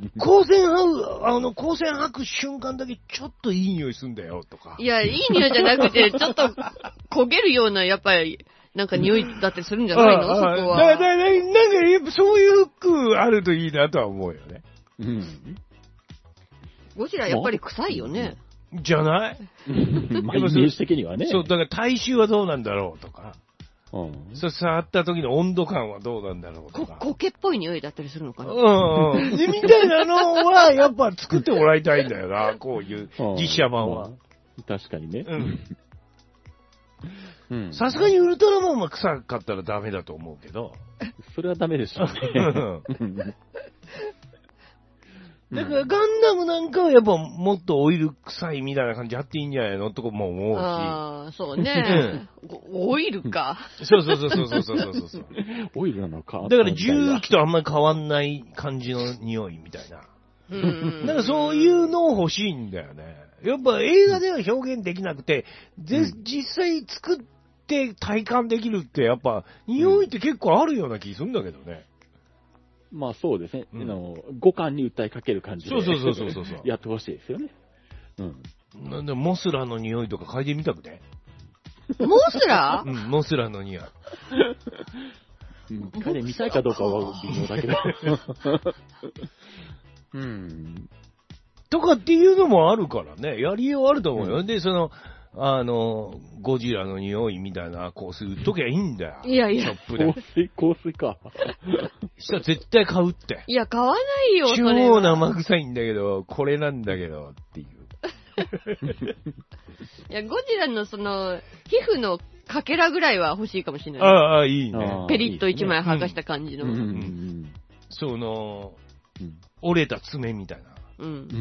Speaker 2: 光線吐く、あの、光線吐く瞬間だけちょっといい匂いすんだよとか。
Speaker 1: いや、いい匂いじゃなくて、ちょっと焦げるような、やっぱり、なんか匂いだってするんじゃないの？そこは。
Speaker 2: だだだなんかやっぱそういう服あるといいなとは思うよね。うん。
Speaker 1: ゴジラやっぱり臭いよね。
Speaker 2: じゃない
Speaker 3: まあ、イメージ的にはね。
Speaker 2: そう、だから体臭はどうなんだろうとか。うん。そう、触った時の温度感はどうなんだろうとか。
Speaker 1: こ、苔っぽい匂いだったりするのかな？
Speaker 2: うん。みたいなのは、やっぱ作ってもらいたいんだよな、こういう実写版は。
Speaker 3: 確かにね。うん。
Speaker 2: さすがにウルトラマンは臭かったらダメだと思うけど。
Speaker 3: それはダメでしょうね。
Speaker 2: だからガンダムなんかはやっぱもっとオイル臭いみたいな感じあっていいんじゃないのとかも思うし。
Speaker 1: ああ、そうね。オイルか。
Speaker 2: そうそうそうそうそうそうそう。
Speaker 3: オイルなのか。
Speaker 2: だから重機とあんまり変わんない感じの匂いみたいな。うん。だからそういうの欲しいんだよね。やっぱ映画では表現できなくて、で、うん、実際作って体感できるってやっぱ匂いって結構あるような気するんだけどね。
Speaker 3: まあそうですね。うん、あの五感に訴えかける感じで。
Speaker 2: そうそうそうそうそう。
Speaker 3: やってほしいですよね。
Speaker 2: うん。なんで、モスラの匂いとか嗅いでみたくて。
Speaker 1: モスラ
Speaker 2: うん、モスラの匂い。
Speaker 3: うん、嗅いでみたいかどうかは微妙だけど。うん。
Speaker 2: とかっていうのもあるからね。やりようあると思うよ。うん、で、その、あの、ゴジラの匂いみたいな香水売っときゃいいんだよ。
Speaker 1: いやいや。
Speaker 3: ショップで。香水、香水か。
Speaker 2: したら絶対買うって。
Speaker 1: いや、買わないよ、それは。
Speaker 2: 超生臭いんだけど、これなんだけど、っていう。
Speaker 1: いや、ゴジラのその、皮膚のかけらぐらいは欲しいかもしれない。
Speaker 2: ああ、いいね。
Speaker 1: ペリッと一枚剥がした感じの。
Speaker 2: うんうんうん、その、うん、折れた爪みたいな。うん。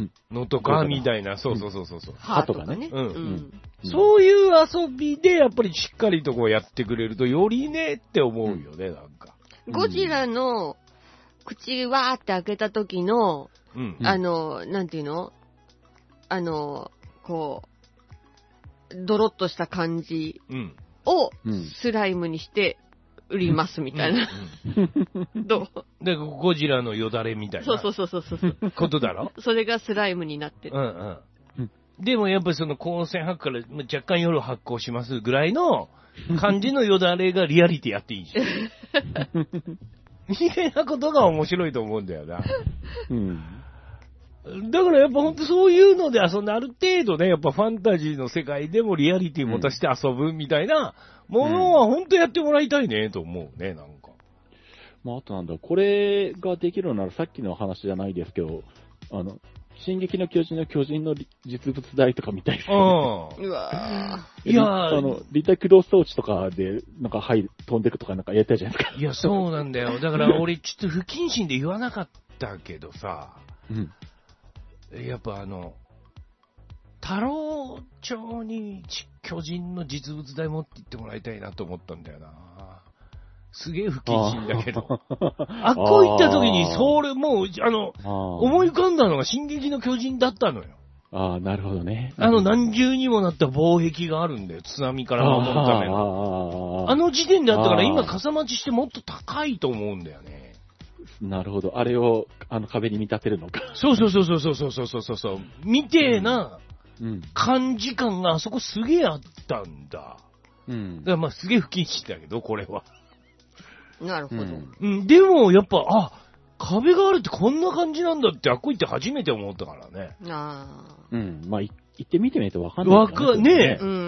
Speaker 2: のとか、みたいな。そうそうそうそう。
Speaker 1: 歯とかね。
Speaker 2: うん。うん。そういう遊びで、やっぱりしっかりとこうやってくれると、よりねって思うよね、なんか。
Speaker 1: ゴジラの口わーって開けた時の、うん、あの、なんていうのあの、こう、ドロッとした感じをスライムにして売りますみたいな。どう
Speaker 2: で、ゴジラのよだれみたいな。
Speaker 1: そうそうそうそうそう。
Speaker 2: ことだろ
Speaker 1: それがスライムになってる。
Speaker 2: うんうん。でもやっぱりその光線発から若干夜発光しますぐらいの感じのよだれがリアリティやっていいじゃん。みたいなことが面白いと思うんだよな。うん。だからやっぱほんとそういうので遊んである程度ね、やっぱファンタジーの世界でもリアリティ持たせて遊ぶみたいなものはほんとやってもらいたいねと思うね、なんか。
Speaker 3: まああとなんだ、これができるならさっきの話じゃないですけど、あの、進撃の巨人の巨人の実物大とか見たいですね。
Speaker 1: うわ
Speaker 3: いやあの、立体駆動装置とかで、なんか、はい、飛んでくとかなんかやったじゃないですか。
Speaker 2: いや、そうなんだよ。だから俺、ちょっと不謹慎で言わなかったけどさ、うん。やっぱあの、太郎町に巨人の実物大持って行ってもらいたいなと思ったんだよな。すげえ不謹慎だけど。あっこ行った時に、それもう、あの、あ思い浮かんだのが進撃の巨人だったのよ。
Speaker 3: ああ、なるほどね。
Speaker 2: あの何重にもなった防壁があるんだよ。津波から守るための。あ, あの時点であったから今傘待ちしてもっと高いと思うんだよね。
Speaker 3: なるほど。あれをあの壁に見立てるのか。
Speaker 2: そうそうそうそうそうそうそうそうそう。みてえな感じ感があそこすげえあったんだ。うん。だからまあすげえ不謹慎だけど、これは。
Speaker 1: なるほど。
Speaker 2: うん。でもやっぱ、あ、壁があるってこんな感じなんだって、あっこ行って初めて思ったからね。
Speaker 3: ああ。うん。まあ、行ってみてみるとわかんない、
Speaker 2: ね。わか、ねえ。うん。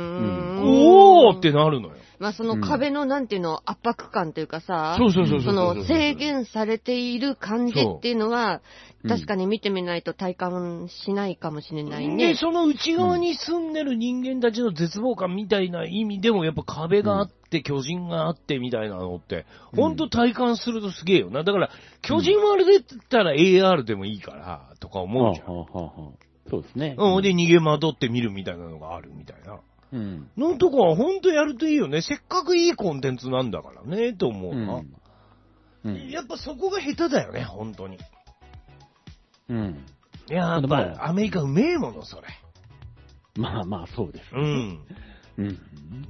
Speaker 2: おーってなるのよ。
Speaker 1: まあその壁のなんていうの、圧迫感というかさ、
Speaker 2: そうそうそうそう。
Speaker 1: その制限されている感じっていうのは、確かに見てみないと体感しないかもしれないね。
Speaker 2: で、その内側に住んでる人間たちの絶望感みたいな意味でも、やっぱ壁があって、巨人があってみたいなのって、ほんと体感するとすげえよな。だから、巨人割れで言ったら エーアール でもいいから、とか思うじゃん。
Speaker 3: そうですね。
Speaker 2: うん、で逃げ惑って見るみたいなのがあるみたいな。うん。のとこはほんとやるといいよね。せっかくいいコンテンツなんだからね、と思うな。うんうん、やっぱそこが下手だよね、ほんとに。うん。いや、やっぱアメリカうめえもの、それ。
Speaker 3: まあまあ、そうです、ね。
Speaker 2: うん。うん。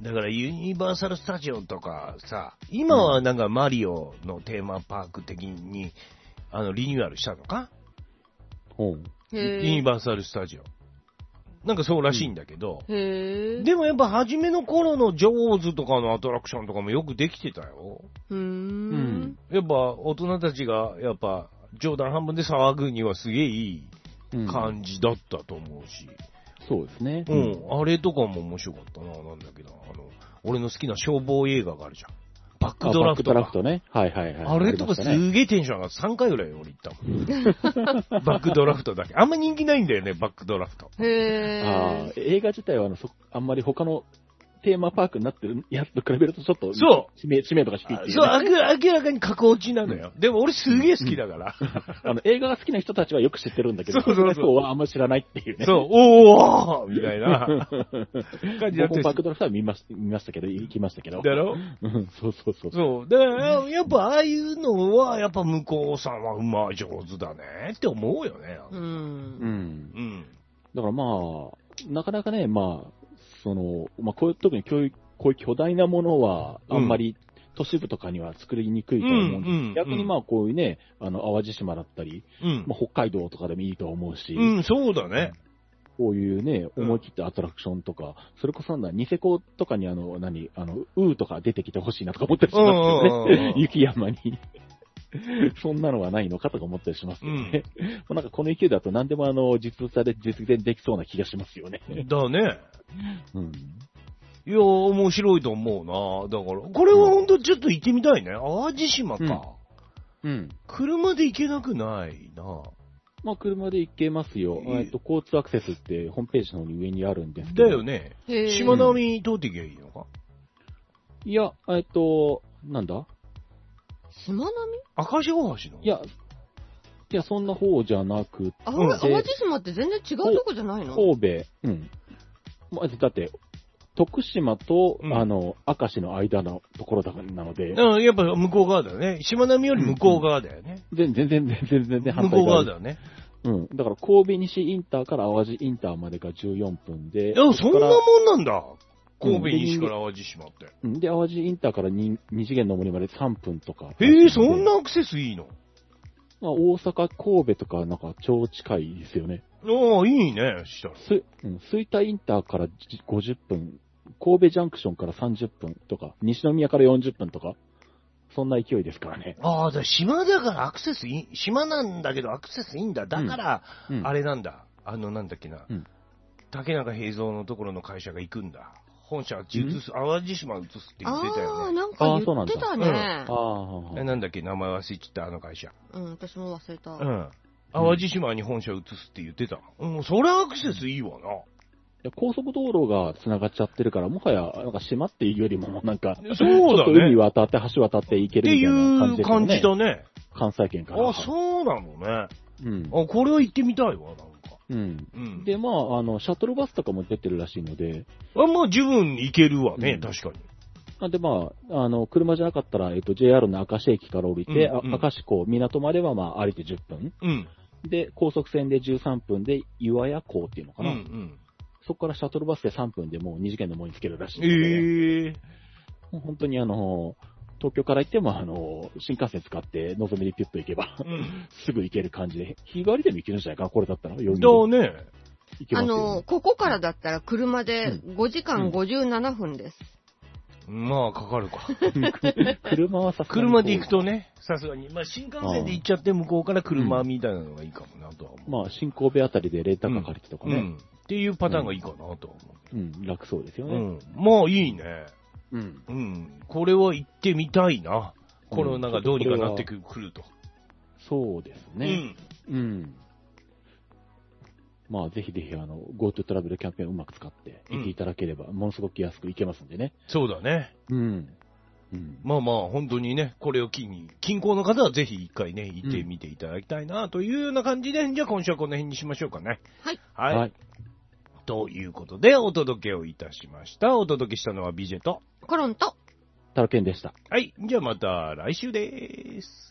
Speaker 2: だからユニバーサルスタジオとかさ、今はなんかマリオのテーマパーク的に、あの、リニューアルしたのか？うん。ユニバーサルスタジオ。なんかそうらしいんだけど、うん、へでもやっぱ初めの頃のジョーズとかのアトラクションとかもよくできてたよ。うーん。やっぱ大人たちがやっぱ冗談半分で騒ぐにはすげえいい感じだったと思うし。
Speaker 3: うん、そうですね。
Speaker 2: うん。あれとかも面白かったな、なんだけど、あの、俺の好きな消防映画があるじゃん。バックドラフト。
Speaker 3: バックドラフトね。はいはいはい。
Speaker 2: あれとかすげえテンション上がってさんかいぐらい俺行ったもん。バックドラフトだけ。あんま人気ないんだよね、バックドラフト。
Speaker 3: へー。あ映画自体はあのそあんまり他のテーマパークになってるやつと比べるとちょっと、
Speaker 2: そう。
Speaker 3: 知名、知名度が低いっていう、ね。
Speaker 2: そう、明らかに格落ちなのよ。でも俺すげえ好きだから。
Speaker 3: あの、映画が好きな人たちはよく知ってるんだけど、そうそうそう。はあんま知らないっていうね。
Speaker 2: そう、おーみたいな感じ
Speaker 3: で。僕もバックドラフター見まし、見ましたけど、行きましたけど。
Speaker 2: だろ
Speaker 3: そうそうそう。
Speaker 2: そう。だから、やっぱああいうのは、やっぱ向こうさんはうまい上手だねって思うよね。
Speaker 1: うん。うん。う
Speaker 3: ん。だからまあ、なかなかね、まあ、その、まあ、こういう、特にこういう、こういう巨大なものは、あんまり都市部とかには作りにくいと思うんです、うんうん、逆にまあ、こういうね、あの、淡路島だったり、うん、まあ、北海道とかでもいいと思うし、
Speaker 2: うん、そうだね。
Speaker 3: こういうね、思い切ったアトラクションとか、うん、それこそなんだ、ニセコとかにあの、何、あの、ウーとか出てきてほしいなとか思ったりしますけどね、雪山に。そんなのはないのかとか思ったりしますけどね。うん、なんかこの勢いだと何でもあの、実物で実現できそうな気がしますよね。
Speaker 2: だね。
Speaker 3: うん。
Speaker 2: いや、面白いと思うな。だから、これはほんとちょっと行ってみたいね。淡路島か。
Speaker 3: うん。うん、
Speaker 2: 車で行けなくないな。
Speaker 3: まあ、車で行けますよ。えっと、交通アクセスってホームページの方に上にあるんですけど。
Speaker 2: だよね。しまなみ通っていけばいいのか、
Speaker 3: いや、えっと、なんだ
Speaker 1: しまなみ
Speaker 2: 明石大橋の
Speaker 3: いや、いや、そんな方じゃなくて。
Speaker 1: あ、淡路島って全然違うとこじゃないの？
Speaker 3: 神戸。うん。まず、だって、徳島と、うん、あの、明石の間のところだなので。
Speaker 2: うん、やっぱ向こう側だよね。しまなみより向こう側だよね。
Speaker 3: うん、全然、全然、全然、全然
Speaker 2: 反対側。向こう側だよね。
Speaker 3: うん。だから、神戸西インターから淡路インターまでがじゅうよんぷんで。
Speaker 2: いや、そんなもんなんだ。神戸西から淡路島って。
Speaker 3: うん。で、淡路インターから二次元の森までさんぷんとか。
Speaker 2: へえ、そんなアクセスいいの？
Speaker 3: まあ、大阪、神戸とか、なんか、超近いですよね。
Speaker 2: ああ、いいね、したら。
Speaker 3: す、うん、吹田インターからごじゅっぷん、神戸ジャンクションからさんじゅっぷんとか、西宮からよんじゅっぷんとか、そんな勢いですからね。
Speaker 2: ああ、だ島だからアクセスいい、島なんだけどアクセスいいんだ。だから、うん、あれなんだ。あの、なんだっけな。うん、竹中平蔵のところの会社が行くんだ。本社移す、淡路島移すって言ってたよね。
Speaker 1: ああ、なんか言ってたね。あ
Speaker 2: あ、なんだっけ、名前忘れちゃった、あの会社。
Speaker 1: うん、私も忘れた。
Speaker 2: うん。淡路島に本社移すって言ってた。うん、そりゃアクセスいいわな。い
Speaker 3: や、高速道路が繋がっちゃってるから、もはや、なんか島っていうよりも、なんか、
Speaker 2: そうだね。
Speaker 3: 海渡って橋渡って行けるみたいな感じですね。
Speaker 2: っていう感じだね。
Speaker 3: 関西圏から。
Speaker 2: あ、そうなのね。
Speaker 3: うん。
Speaker 2: あ、これは行ってみたいわ、なんか。
Speaker 3: うん。うん、で、まあ、あの、シャトルバスとかも出てるらしいので。
Speaker 2: あ、まあ、十分行けるわね、うん、確かに。
Speaker 3: で、まあ、あの、車じゃなかったら、えっと、ジェイアール の明石駅から降りて、うんうん、明石港、港までは、まあ、歩いてじゅっぷん。
Speaker 2: うん。
Speaker 3: で、高速船でじゅうさんぷんで、岩屋港っていうのかな。
Speaker 2: うんうん。
Speaker 3: そこからシャトルバスでさんぷんでもう二次元の門につけるらしいの
Speaker 2: で。ええー。
Speaker 3: もう本当にあの、東京から行っても、あの、新幹線使って、のぞみでピュッと行けば、うん、すぐ行ける感じで、日帰りでも行けるんじゃないかな、これだったら。余裕で。
Speaker 2: だね。
Speaker 3: 行けますよね。
Speaker 1: あの、ここからだったら車でごじかんごじゅうななふんです。
Speaker 2: うん、まあ、かかるか。
Speaker 3: 車はさすがに。
Speaker 2: 車で行くとね、さすがに。まあ、新幹線で行っちゃって、向こうから車みたいなのがいいかもなとは思う。
Speaker 3: うん、まあ、新神戸あたりでレンタカー借りてとかね、うんうん。
Speaker 2: っていうパターンがいいかなとは思
Speaker 3: う。うん、うん、楽そうですよね。うん。
Speaker 2: まあ、いいね。
Speaker 3: うん。
Speaker 2: うん。これは行ってみたいな。コロナがどうにかなってくると。
Speaker 3: そうですね。うん。うん。まあ、ぜひぜひ、あの、GoTo トラベルキャンペーンをうまく使って行っていただければ、うん、ものすごく安く行けますんでね。
Speaker 2: そうだね。
Speaker 3: うん。うん、
Speaker 2: まあまあ、本当にね、これを機に、近郊の方はぜひ一回ね、行ってみていただきたいな、というような感じで、うん、じゃあ今週はこの辺にしましょうかね。
Speaker 1: はい。
Speaker 2: はい。はい、ということで、お届けをいたしました。お届けしたのはビジェと、
Speaker 1: コロンと、
Speaker 3: タロケンでした。
Speaker 2: はい。じゃあまた来週でーす。